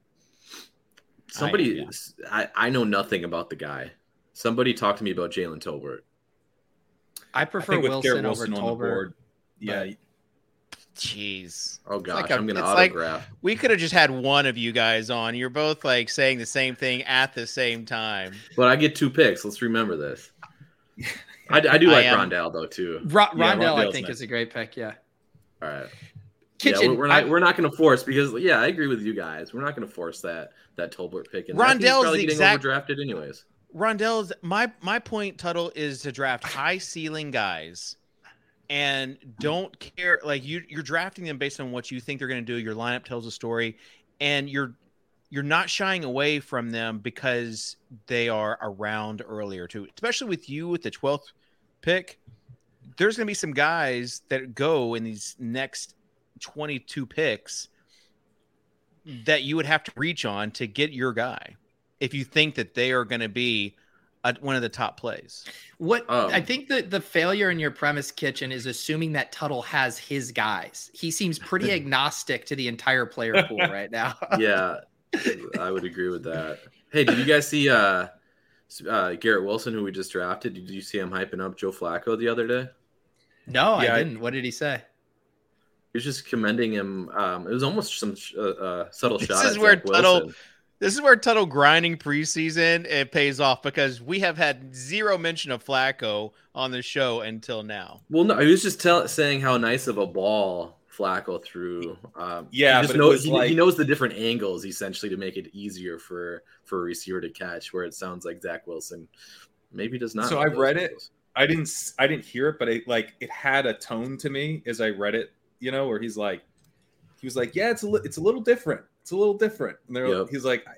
I know nothing about the guy. Somebody talk to me about Jalen Tolbert. I prefer Wilson over Tolbert. Yeah. Jeez. Oh gosh, I'm gonna autograph. We could have just had one of you guys on. You're both like saying the same thing at the same time. But I get 2 picks. Let's remember this. I do like Rondell though too. Rondell I think is a great pick. Yeah. All right. We're not going to force because I agree with you guys. We're not going to force that Tolbert pick. And Rondell's probably getting overdrafted anyways. Rondell's my point, Tuttle, is to draft high ceiling guys and don't care. Like you're drafting them based on what you think they're going to do. Your lineup tells a story, and you're not shying away from them because they are around earlier too. Especially with you with the 12th pick, there's going to be some guys that go in these next 22 picks that you would have to reach on to get your guy if you think that they are going to be one of the top plays. I think that the failure in your premise, Kitchen, is assuming that Tuttle has his guys. He seems pretty agnostic to the entire player pool right now. Yeah, I would agree with that. Hey, did you guys see Garrett Wilson, who we just drafted? Did you see him hyping up Joe Flacco the other day? No, I didn't. What did he say? He was just commending him. It was almost some subtle shot. This is where Tuttle grinding preseason it pays off because we have had zero mention of Flacco on the show until now. Well, no, he was just saying how nice of a ball Flacco threw. He knows the different angles essentially to make it easier for a receiver to catch. Where it sounds like Zach Wilson maybe does not. So I read it. I didn't hear it, but it had a tone to me as I read it. You know, where he was like, yeah, it's a little different. It's a little different. And he's like,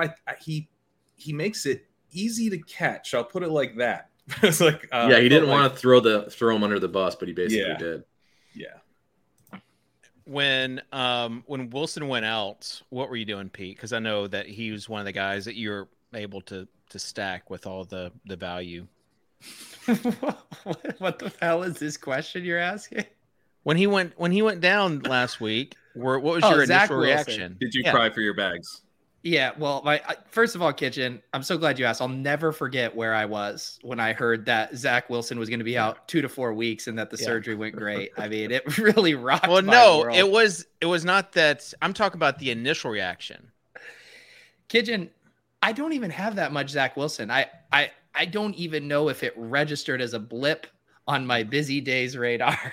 he makes it easy to catch. I'll put it like that. It's like, he didn't want to throw him under the bus, but he basically did. Yeah. when Wilson went out, what were you doing, Pete? Because I know that he was one of the guys that you're able to stack with all the value. What the hell is this question you're asking? When he went down last week, what was your Zach initial Wilson. reaction? Did you cry for your bags? Yeah, well, first of all, Kitchen, I'm so glad you asked. I'll never forget where I was when I heard that Zach Wilson was going to be out 2 to 4 weeks and that the surgery went great. I mean, it really rocked. Well, my no, world. it was not that. I'm talking about the initial reaction. Kitchen, I don't even have that much Zach Wilson. I don't even know if it registered as a blip on my busy days radar.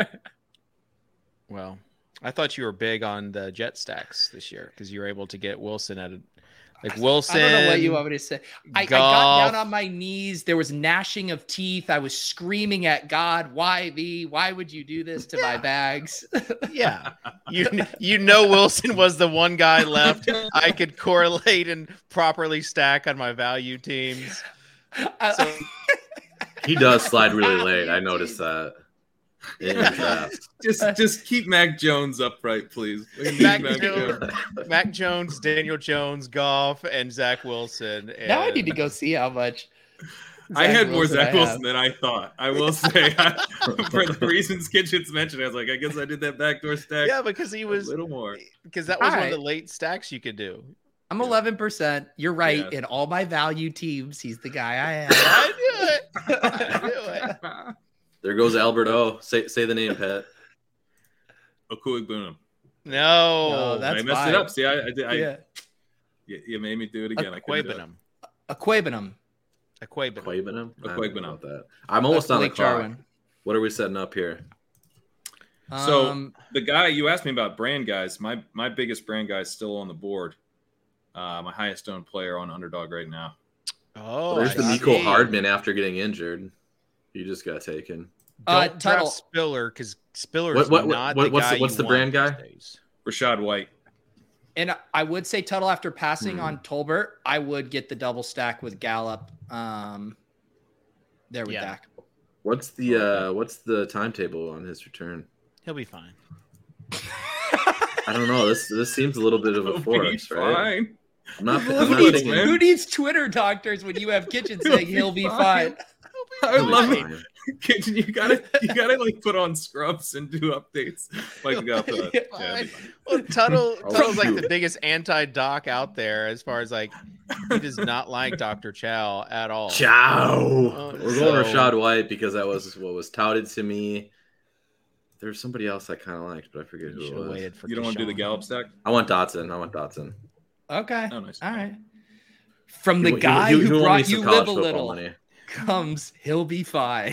Well, I thought you were big on the jet stacks this year because you were able to get Wilson at Wilson. I don't know what you want me to say. I got down on my knees. There was gnashing of teeth. I was screaming at God, "Why me? Why would you do this to my bags?" Yeah, you know Wilson was the one guy left I could correlate and properly stack on my value teams. So, He does slide really late. I noticed that. Just keep Mac Jones upright, please. Mac Jones, Daniel Jones, Goff, and Zach Wilson. And now I need to go see how much. I had more Zach Wilson than I thought. I will say, for the reasons Kitchens mentioned, I was like, I guess I did that backdoor stack. Yeah, because he was a little more. Because that was one of the late stacks you could do. I'm 11%. You're right. Yeah. In all my value teams, he's the guy I am. I knew it. There goes Albert O. Say the name, Pat. Okuegbunam. No, that's I messed it up. See, I did. You made me do it again. Akuegbunam. About that. I'm almost on the clock. What are we setting up here? So the guy you asked me about brand guys, my biggest brand guy is still on the board. My highest owned player on Underdog right now. Oh, there's the Mecole Hardman after getting injured. He just got taken. Don't draft Spiller because Spiller's not the guy. What's the brand guy? Rachaad White. And I would say Tuttle after passing on Tolbert, I would get the double stack with Gallup. There with Dak. What's the timetable on his return? He'll be fine. I don't know. This seems a little bit of a force, right? Who needs Twitter doctors when you have Kitchen saying he'll be fine? I love it. Kitchen, you gotta like put on scrubs and do updates. Well, Tuttle's like the biggest anti-doc out there as far as like he does not like Dr. Chow at all. We're going Rachaad White because that was what was touted to me. There's somebody else I kind of liked, but I forget who it was. You don't want to do the Gallup stack? I want Dotson. Okay. Oh, nice. All right. From the guy who brought you Live a Little money comes, he'll be fine.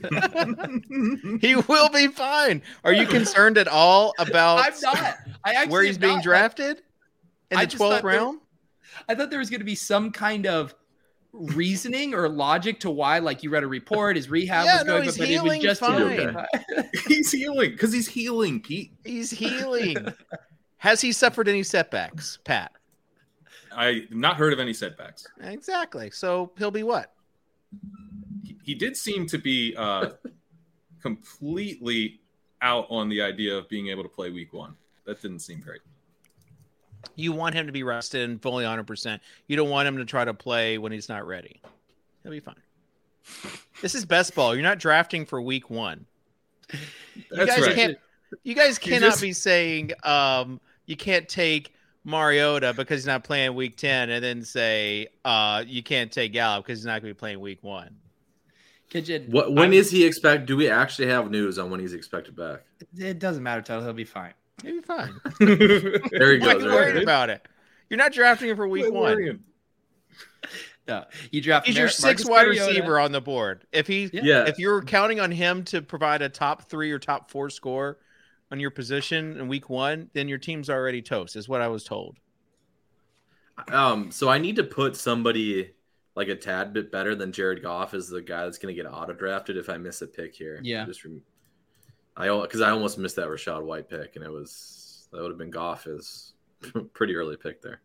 He will be fine. Are you concerned at all about I'm not. where he's being drafted in the 12th round? I thought there was going to be some kind of reasoning or logic to why, like you read a report, his rehab was going, but it was just fine. He's healing because he's healing, Pete. He's healing. Has he suffered any setbacks, Pat? I've not heard of any setbacks. Exactly. So he'll be what? He did seem to be completely out on the idea of being able to play week 1. That didn't seem great. You want him to be rested and fully 100%. You don't want him to try to play when he's not ready. He'll be fine. This is best ball. You're not drafting for week 1. You guys cannot be saying you can't take Mariota because he's not playing week 10 and then say you can't take Gallup because he's not going to be playing week 1. When is he expected? Do we actually have news on when he's expected back? It doesn't matter, Tuttle. He'll be fine. He'll be fine. There he goes. Why are you worried about it? You're not drafting him for week 1. No, you draft. He's your 6th wide receiver on the board. If you're counting on him to provide a top 3 or top 4 score on your position in week 1, then your team's already toast, is what I was told. So I need to put somebody like a tad bit better than Jared Goff as the guy that's going to get auto drafted if I miss a pick here. Yeah. Because I almost missed that Rachaad White pick, and that would have been Goff as pretty early pick there.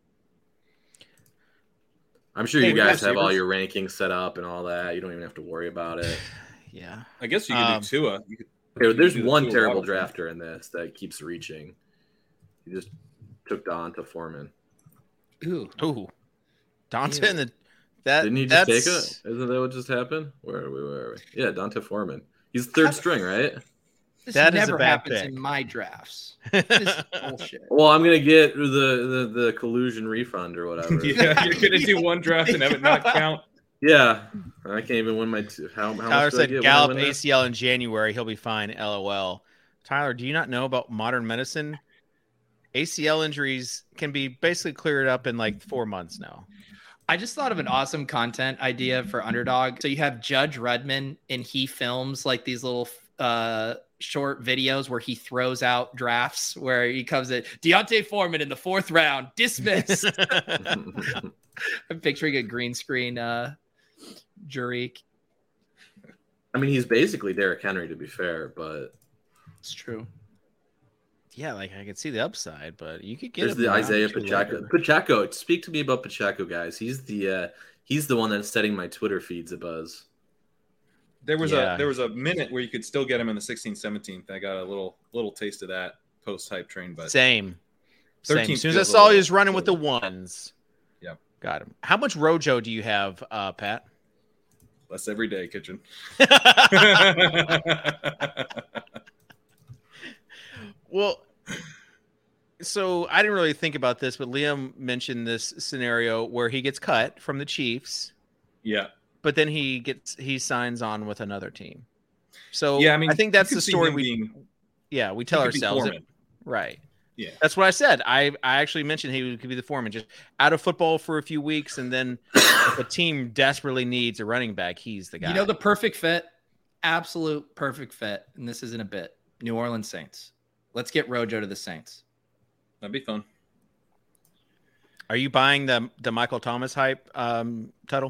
I'm sure you guys have all your rankings set up and all that. You don't even have to worry about it. Yeah. I guess you could do Tua. Okay, there's one terrible drafter in this that keeps reaching. He just took Donta Foreman. Ooh. Donta in the didn't he just take it? Isn't that what just happened? Where are we? Yeah, Donta Foreman. He's third string, right? This that never is a bad happens pick. in my drafts. This is bullshit. Well, I'm gonna get the collusion refund or whatever. Yeah, you're gonna do one draft and have it not count. Yeah, I can't even win my how Tyler much do I said get Gallup when I win ACL in January. He'll be fine. LOL. Tyler, do you not know about modern medicine? ACL injuries can be basically cleared up in like 4 months now. I just thought of an awesome content idea for Underdog. So you have Judge Redman, and he films like these little short videos where he throws out drafts where he comes at Deontay Foreman in the 4th round, dismissed. I'm picturing a green screen jury. I mean, he's basically Derrick Henry, to be fair, but It's true. Yeah, like I could see the upside, but you could get there's him the around Isaiah too Pacheco. later. Pacheco, speak to me about Pacheco, guys. He's the one that's setting my Twitter feeds abuzz. There was Yeah. a minute where you could still get him in the 16th, 17th. I got a little taste of that post hype train, but Same. As 13th soon as I feels a saw little- he was running with the ones. Yep. Got him. How much Rojo do you have, Pat? less every day, Kitchen. Well, so I didn't really think about this, but Liam mentioned this scenario where he gets cut from the Chiefs, Yeah. but then he signs on with another team. So Yeah, I mean, I think that's you the could see story him we being- tell he could be ourselves. Foreman. Right. Yeah. That's what I said. I actually mentioned he could be the foreman, just out of football for a few weeks, and then if a team desperately needs a running back, he's the guy. You know the perfect fit, absolute perfect fit, and this isn't a bit. New Orleans Saints. Let's get Rojo to the Saints. That'd be fun. Are you buying the Michael Thomas hype, Tuttle?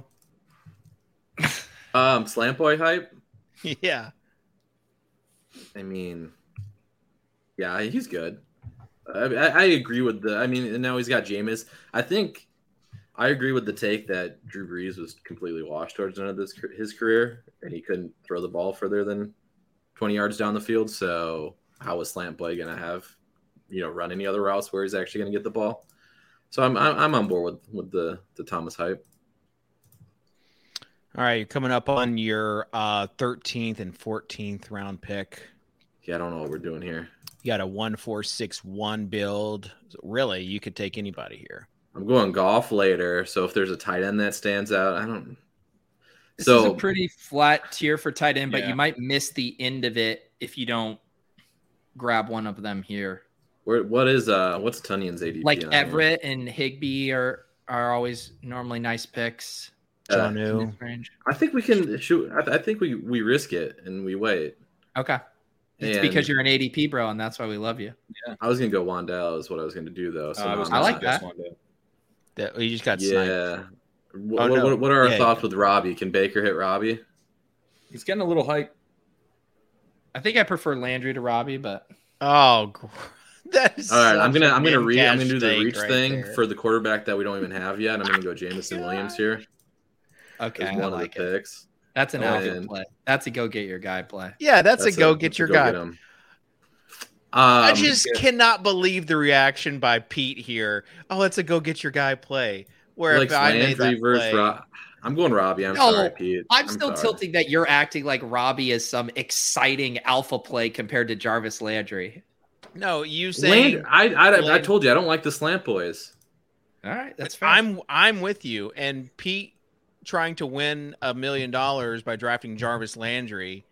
Slant boy hype. Yeah. I mean, yeah, he's good. I agree with and now he's got Jameis. I think I agree with the take that Drew Brees was completely washed towards the end of his career, and he couldn't throw the ball further than 20 yards down the field. So how is Slant Boy going to have, run any other routes where he's actually going to get the ball? So I'm on board with the Thomas hype. All right, you're coming up on your 13th and 14th round pick. Yeah, I don't know what we're doing here. You got a 1-4-6-1 build. So really, you could take anybody here. I'm going golf later, so if there's a tight end that stands out, I don't. This is a pretty flat tier for tight end, but Yeah. you might miss the end of it if you don't grab one of them here. what's Tunyon's ADP? Like on Everett and Higbee are always normally nice picks. Jonnu. Range. I think we can shoot. I think we risk it and we wait. Okay. It's And because you're an ADP bro, and that's why we love you. I was gonna go Wandell is what I was gonna do though. So was I like gonna that. guess one day. You just got sniped. Yeah. no. What are our Yeah, thoughts with Robbie? Can Baker hit Robbie? He's getting a little hype. I think I prefer Landry to Robbie, but Oh, that is All right, I'm such gonna a I'm gonna do the steak reach right thing there. for the quarterback that we don't even have yet. I'm gonna go Jamison Williams here okay, as I one like of the it. picks. That's an And- outfield play. That's a go get your guy play. Yeah, that's a go get that's your go guy. him. I just cannot believe the reaction by Pete here. Oh, it's a go get your guy play. Where like if I made Landry that versus play, I'm going Robbie. I'm No, sorry, Pete. I'm still sorry. tilting that you're acting like Robbie is some exciting alpha play compared to Jarvis Landry. no, you saying I told you I don't like the slant boys. All right, that's fair. I'm with you. And Pete trying to win $1 million by drafting Jarvis Landry,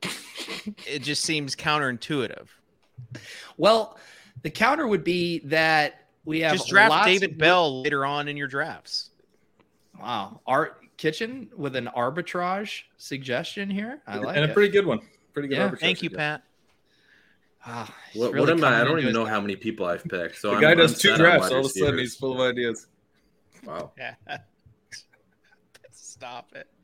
it just seems counterintuitive. Well, the counter would be that we have Just draft lots David of- Bell later on in your drafts. Wow, Art Kitchen with an arbitrage suggestion here. I like and it. a pretty good one. Pretty good. Yeah. arbitrage Thank you, suggestion. Pat. Ah, he's What really am I? I coming don't into even know his- how many people I've picked. So The I'm, guy does I'm 2 set on drafts. wide All of a sudden, receivers. he's full of ideas. Wow. Stop it.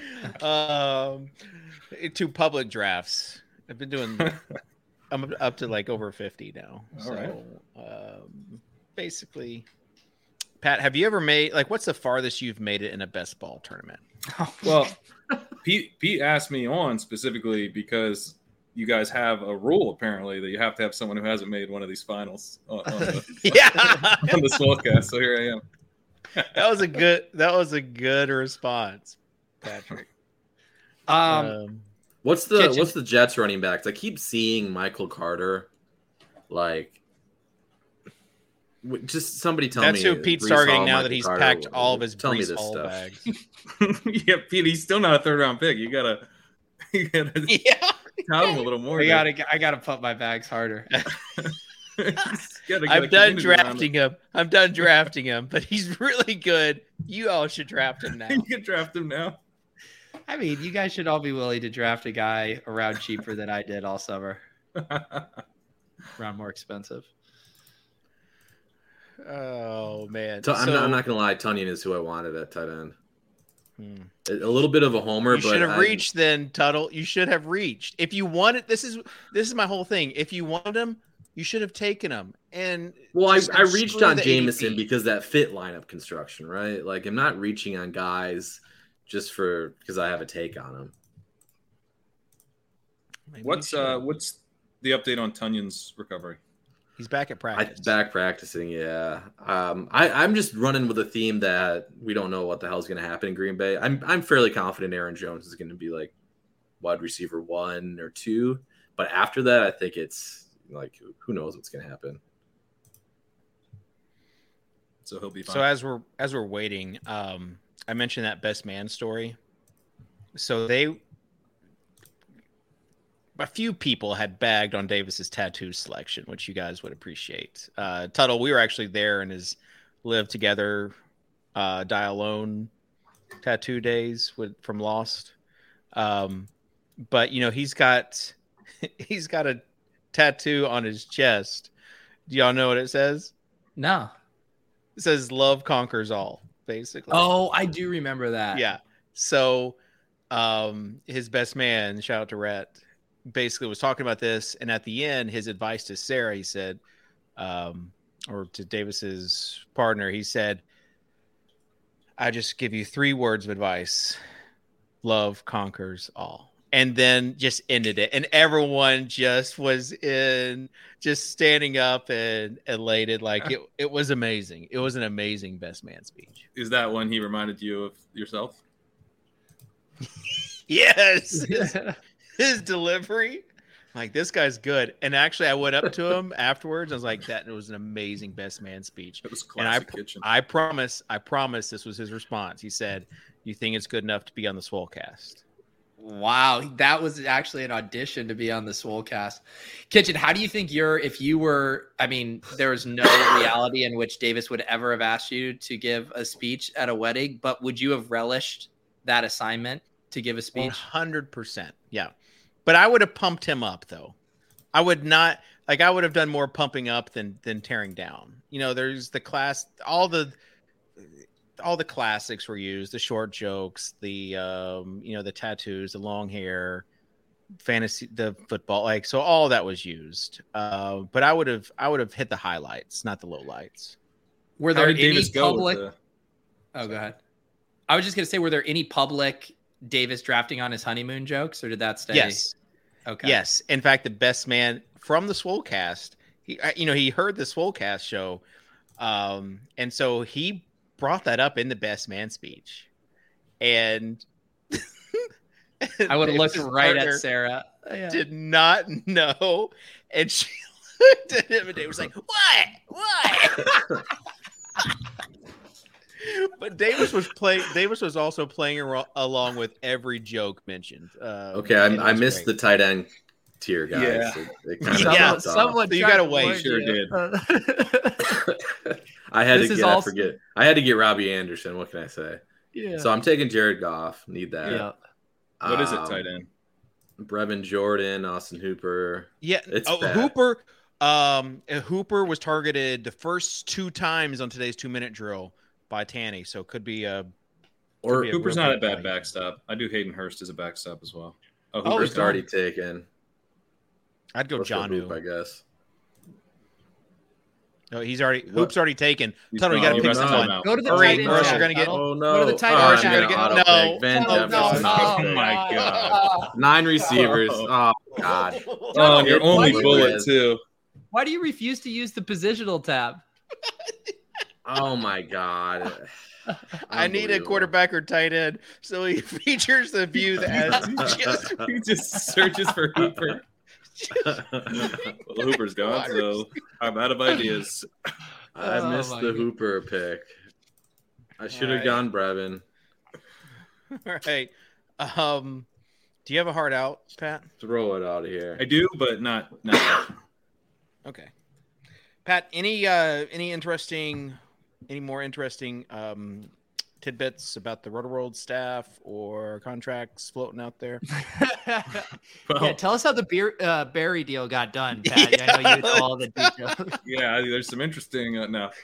Two public drafts. I've been doing. I'm up to like over 50 now. All So, right. basically, Pat, have you ever made what's the farthest you've made it in a best ball tournament? Well, Pete asked me on specifically because you guys have a rule apparently that you have to have someone who hasn't made one of these finals on the Swolecast. So here I am. That was a good response, Patrick. What's the Jets running backs? I keep seeing Michael Carter. Like, just somebody tell me. That's who Pete's targeting now that he's packed all of his Breece Hall bags. Yeah, Pete, he's still not a third-round pick. You gotta count him a little more. I gotta pump my bags harder. I'm done drafting him, but he's really good. You all should draft him now. You can draft him now. I mean, you guys should all be willing to draft a guy around cheaper than I did all summer. Around more expensive. Oh man! So, I'm not gonna lie. Tunyon is who I wanted at tight end. A little bit of a homer, but you should have reached then, Tuttle. You should have reached. If you wanted, this is my whole thing. If you wanted him, you should have taken him. And I reached on Jameson because that fit lineup construction, right? Like, I'm not reaching on guys just because I have a take on them. What's the update on Tunyon's recovery? He's back at practice. Back practicing, yeah. I'm just running with a theme that we don't know what the hell is going to happen in Green Bay. I'm fairly confident Aaron Jones is going to be like wide receiver 1 or 2, but after that, I think it's like who knows what's going to happen. So he'll be fine. So as we're waiting, I mentioned that best man story. So a few people had bagged on Davis's tattoo selection, which you guys would appreciate. Tuttle, we were actually there in his live together, die alone tattoo days from Lost. But he's got a tattoo on his chest. Do y'all know what it says? No. It says "Love conquers all," basically. Oh, I do remember that. Yeah. So, his best man, shout out to Rhett, basically was talking about this, and at the end, his advice to Sarah, he said, or to Davis's partner, he said, "I just give you 3 words of advice: love conquers all." And then just ended it, and everyone just was standing up and elated, like it was amazing. It was an amazing best man speech. Is that when he reminded you of yourself? Yes. His delivery, like, this guy's good. And actually, I went up to him afterwards. I was like, "That was an amazing best man speech." It was classic kitchen. I promise this was his response. He said, "You think it's good enough to be on the Swolecast?" Wow, that was actually an audition to be on the Swolecast. Kitchen, how do you think there was no reality in which Davis would ever have asked you to give a speech at a wedding, but would you have relished that assignment to give a speech? 100%. Yeah. But I would have pumped him up, though. I would not, I would have done more pumping up than tearing down. There's the class, all the classics were used, the short jokes, the the tattoos, the long hair, fantasy, the football, so all that was used. But I would have hit the highlights, not the lowlights. Were there any public? Oh, go ahead. I was just going to say, were there any public Davis drafting on his honeymoon jokes, or did that stay? Yes. Okay. Yes. In fact, the best man from the Swolecast, he heard the Swolecast show. And so he brought that up in the best man speech. And I would have looked right at Sarah. Did not know. And she looked at him and Dave was like, What? But Davis was also playing along with every joke mentioned. Okay, I missed the tight end tier, guys. Yeah. It kind of someone so you got to wait. Sure did. I had to get Robbie Anderson. What can I say? Yeah. So I'm taking Jared Goff. Need that. Yeah. What is it, tight end? Brevin Jordan, Austin Hooper. Yeah. Hooper. Hooper was targeted the first 2 times on today's 2-minute drill by Tanny, so it could be Hooper's not a bad backstop. I do Hayden Hurst as a backstop as well. Hooper's already taken. I'd go John Hoop, I guess. No, Hoop's already taken. Tuttle, you gone. got to pick someone. Go to the Hurry, tight end or else chat, you're going to get. Tuttle. Oh no! Go to the tight Oh, end I'm chat. gonna No. auto-pick Van Oh, Jefferson. no. Oh my god! 9 receivers. Oh god! Oh, and your only Why do you- bullet too. Why do you refuse to use the positional tab? Oh my god! I need a quarterback or tight end, so he features the view that has just He just searches for Hooper. Well, Hooper's gone, so I'm out of ideas. I Oh missed my the God. Hooper pick. I should have Alright. gone Brevin. All right. Do you have a heart out, Pat? Throw it out of here. I do, but not yet. Okay. Pat, any more interesting tidbits about the Roto-World staff or contracts floating out there? Well, Yeah, tell us how the Barry deal got done, Pat. I know you know all the details. yeah, there's some interesting.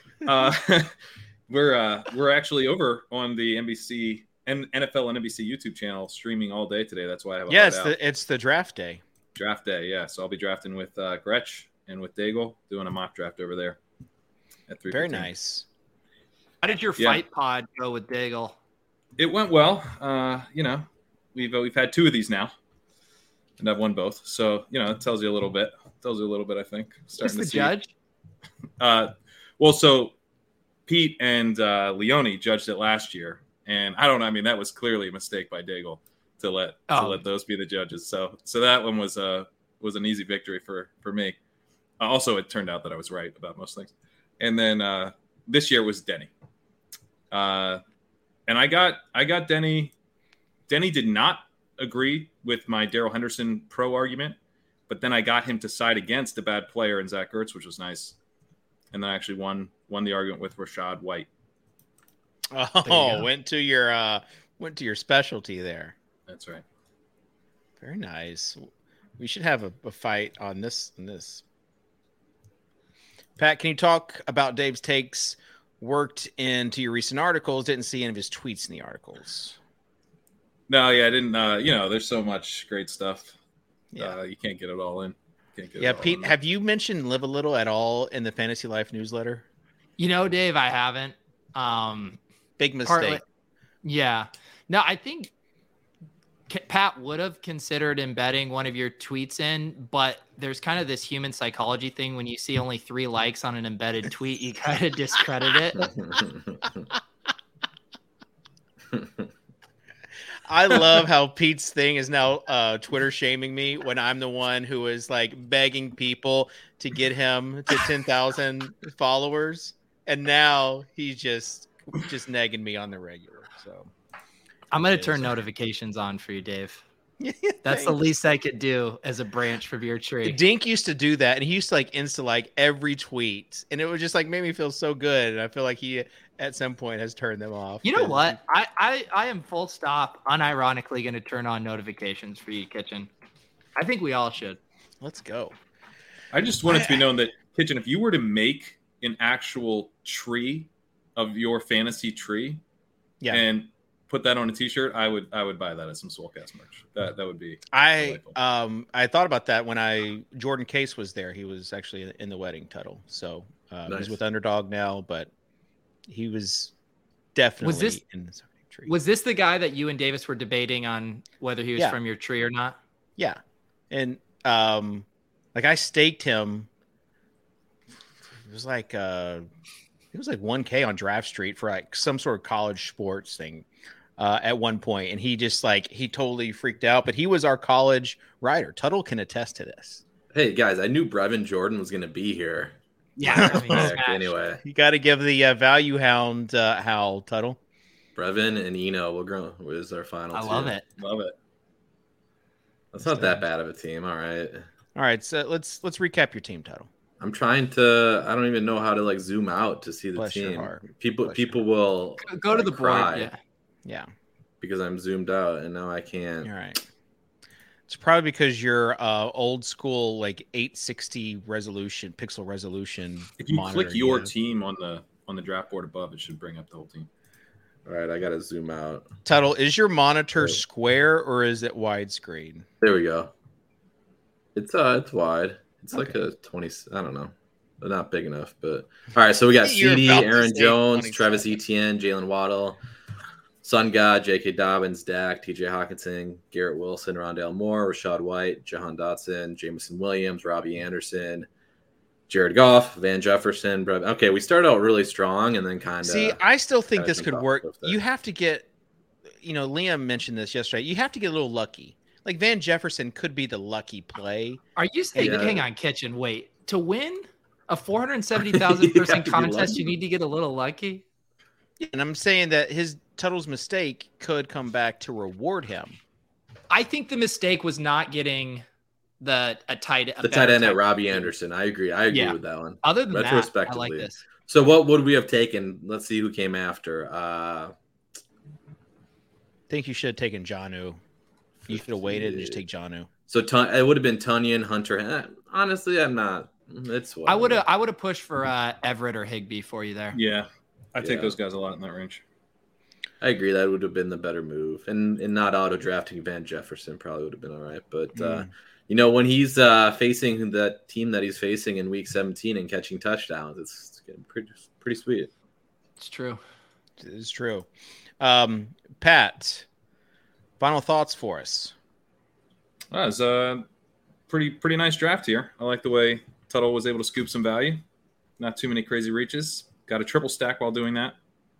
We're actually over on the NBC and NFL and NBC YouTube channel streaming all day today. That's why I have a Yeah, heart out. it's the draft day. Draft day. Yeah, so I'll be drafting with Gretsch and with Daigle, doing a mock draft over there at 3:15. Very nice. How did your Yeah. fight pod go with Daigle? It went well. We've had 2 of these now, and I've won both. So it tells you a little bit. I think. Just the judge? So Pete and Leone judged it last year, and I don't know. I mean, that was clearly a mistake by Daigle to let those be the judges. So that one was an easy victory for me. Also, it turned out that I was right about most things. And then this year was Denny, and I got Denny. Denny did not agree with my Darrell Henderson pro argument, but then I got him to side against a bad player in Zach Ertz, which was nice. And then I actually won the argument with Rashad White. Oh, went to your specialty there. That's right. Very nice. We should have a fight on this. Pat, can you talk about Dave's takes? Worked into your recent articles. Didn't see any of his tweets in the articles. No, yeah, I didn't. There's so much great stuff. Yeah. You can't get it all in. Pete, have you mentioned Live a Little at all in the Fantasy Life newsletter? Dave, I haven't. Big mistake. Partly, yeah. No, I think Pat would have considered embedding one of your tweets in, but there's kind of this human psychology thing. When you see only 3 likes on an embedded tweet, you kind of discredit it. I love how Pete's thing is now Twitter shaming me when I'm the one who is like begging people to get him to 10,000 followers. And now he's just negging me on the regular. So I'm going to turn notifications on for you, Dave. That's the least I could do as a branch from your tree. Dink used to do that, and he used to like insta-like every tweet, and it would just like make me feel so good. And I feel like he at some point has turned them off. You know what? I am full stop unironically going to turn on notifications for you, Kitchen. I think we all should. Let's go. I just want it to be known that, Kitchen, if you were to make an actual tree of your fantasy tree, and put that on a T-shirt, I would buy that as some Swolecast merch. That would be. Delightful. I thought about that when Jordan Case was there. He was actually in the wedding, Tuttle. So Nice. he's with Underdog now, but he was definitely in the tree. Was this the guy that you and Davis were debating on whether he was from your tree or not? Yeah, and I staked him. It was like 1K on Draft Street for like some sort of college sports thing at one point, and he just he totally freaked out. But he was our college writer. Tuttle can attest to this. Hey guys, I knew Brevin Jordan was going to be here. Yeah. Anyway, You got to give the value hound howl, Tuttle. Brevin and Eno will grow was our final. I two. love it. Love it. That's not that bad of a team. All right. All right, so let's recap your team, Tuttle. I'm trying to. I don't even know how to zoom out to see the Bless your team. heart. People will Go to the board. cry Yeah. because I'm zoomed out and now I can't. All right. It's probably because you're old school 860 resolution, pixel resolution. If you monitor click your you have. team on the draft board above, it should bring up the whole team. All right, I gotta zoom out. Tuttle, is your monitor square or is it widescreen? There we go. It's wide. It's like Okay. a 20. I don't know. not big enough. But all right, so we got You're CD, about to Aaron say Jones, 20 Travis seconds. Etienne, Jalen Waddle, Sun God, J.K. Dobbins, Dak, T.J. Hawkinson, Garrett Wilson, Rondale Moore, Rashad White, Jahan Dotson, Jameson Williams, Robbie Anderson, Jared Goff, Van Jefferson. Okay, we started out really strong and then kind of. See, I still think kinda this could jumped off work. the cliff there. You have to get, Liam mentioned this yesterday. You have to get a little lucky. Like Van Jefferson could be the lucky play. Are you saying, Yeah. hang on, Kitchen, wait, to win a 470,000 person have to be contest, you lucky. need to get a little lucky? And I'm saying that his Tuttle's mistake could come back to reward him. I think the mistake was not getting the tight end at Robbie Anderson. I agree. Yeah. With that one. Other than that, I Retrospectively. like this. So what would we have taken? Let's see who came after. I think you should have taken Jonnu. You should have waited and just take Jonnu. So it would have been Tunyon, Hunter. Honestly, I'm not. It's I would have pushed for Everett or Higbee for you there. Yeah, I take Yeah. those guys a lot in that range. I agree. That would have been the better move, and not auto drafting Van Jefferson probably would have been all right. But when he's facing the team that he's facing in Week 17 and catching touchdowns, it's getting pretty sweet. It's true. It's true. Pat, final thoughts for us. That was a pretty nice draft here. I like the way Tuttle was able to scoop some value. Not too many crazy reaches. Got a triple stack while doing that.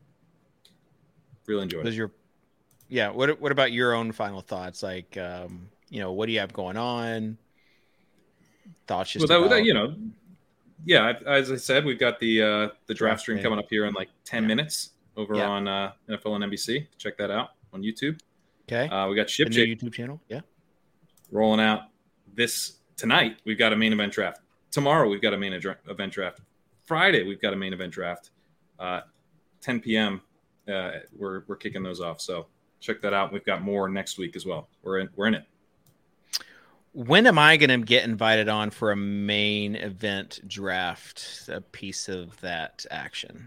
Really enjoyed it. What about your own final thoughts? Like, what do you have going on? Thoughts just Well, about... yeah. As I said, we've got the draft stream day. coming up here in like 10 minutes over on NFL and NBC. Check that out on YouTube. Okay. We got The Ship new Jake YouTube channel. Yeah. rolling out tonight. We've got a main event draft. Tomorrow we've got a main event draft. Friday we've got a main event draft. 10 p.m. We're kicking those off. So check that out. We've got more next week as well. We're in it. When am I going to get invited on for a main event draft? A piece of that action.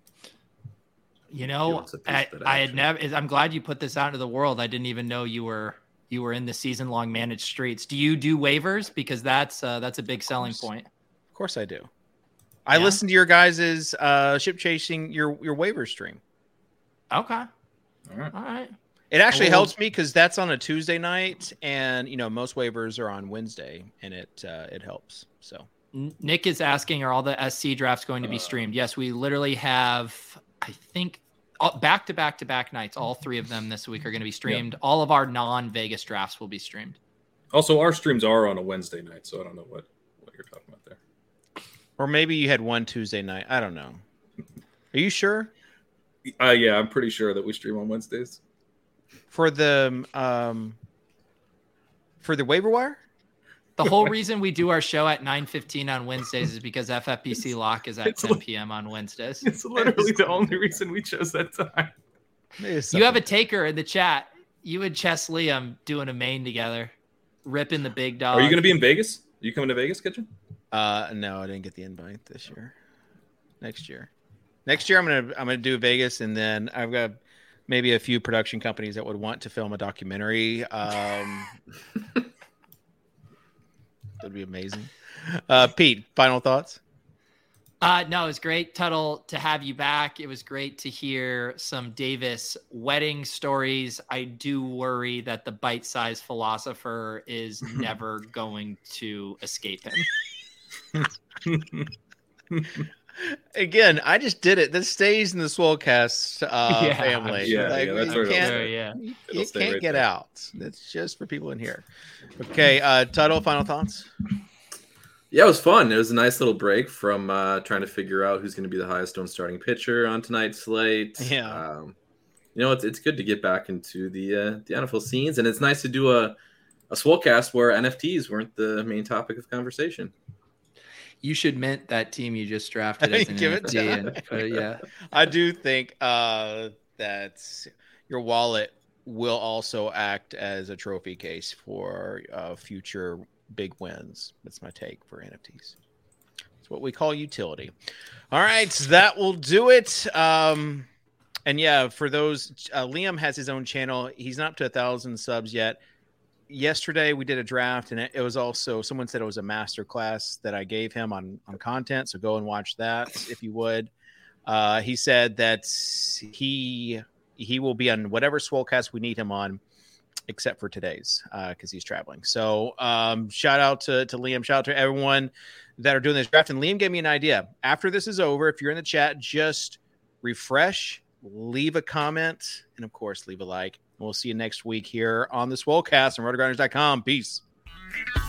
I had never. I'm glad you put this out into the world. I didn't even know you were in the season-long managed streets. Do you do waivers? Because that's a big selling point. Of course I do. I listened to your guys' ship chasing your waiver stream. Okay. All right. It actually helps me because that's on a Tuesday night, and most waivers are on Wednesday, and it helps. So Nick is asking, are all the SC drafts going to be streamed? Yes, we literally have, I think, back-to-back nights. All three of them this week are going to be streamed. Yep. All of our non-Vegas drafts will be streamed. Also, our streams are on a Wednesday night, so I don't know what you're talking about there. Or maybe you had one Tuesday night. I don't know. Are you sure? Yeah, I'm pretty sure that we stream on Wednesdays. For the waiver wire? The whole reason we do our show at 9:15 on Wednesdays is because FFPC lock is at 10 p.m. on Wednesdays. It's literally the only reason we chose that time. You have a taker in the chat. You and Chess Liam doing a main together, ripping the big dog. Are you going to be in Vegas? Are you coming to Vegas, Kitchen? No, I didn't get the invite this year. Next year I'm gonna do Vegas, and then I've got maybe a few production companies that would want to film a documentary. That'd be amazing. Pete, final thoughts? No, it was great, Tuttle, to have you back. It was great to hear some Davis wedding stories. I do worry that the bite-sized philosopher is never going to escape him. Again, I just did it. This stays in the Swolecast family. Yeah, that's you can't get out. It's just for people in here. Okay, Tuttle, final thoughts? Yeah, it was fun. It was a nice little break from trying to figure out who's going to be the highest owned starting pitcher on tonight's slate. Yeah. It's good to get back into the NFL scenes, and it's nice to do a Swolecast where NFTs weren't the main topic of conversation. You should mint that team you just drafted as an NFT. I do think that your wallet will also act as a trophy case for future big wins. That's my take for NFTs. It's what we call utility. All right, that will do it. And yeah, for those, Liam has his own channel. He's not up to 1,000 subs yet. yesterday we did a draft, and it was also, someone said it was a master class that I gave him on content. So go and watch that if you would. He said that he will be on whatever Swolecast we need him on, except for today's, because he's traveling. So shout out to Liam. Shout out to everyone that are doing this draft. And Liam gave me an idea. After this is over, if you're in the chat, just refresh, leave a comment, and of course, leave a like. We'll see you next week here on the Swolecast on RotoGrinders.com. Peace.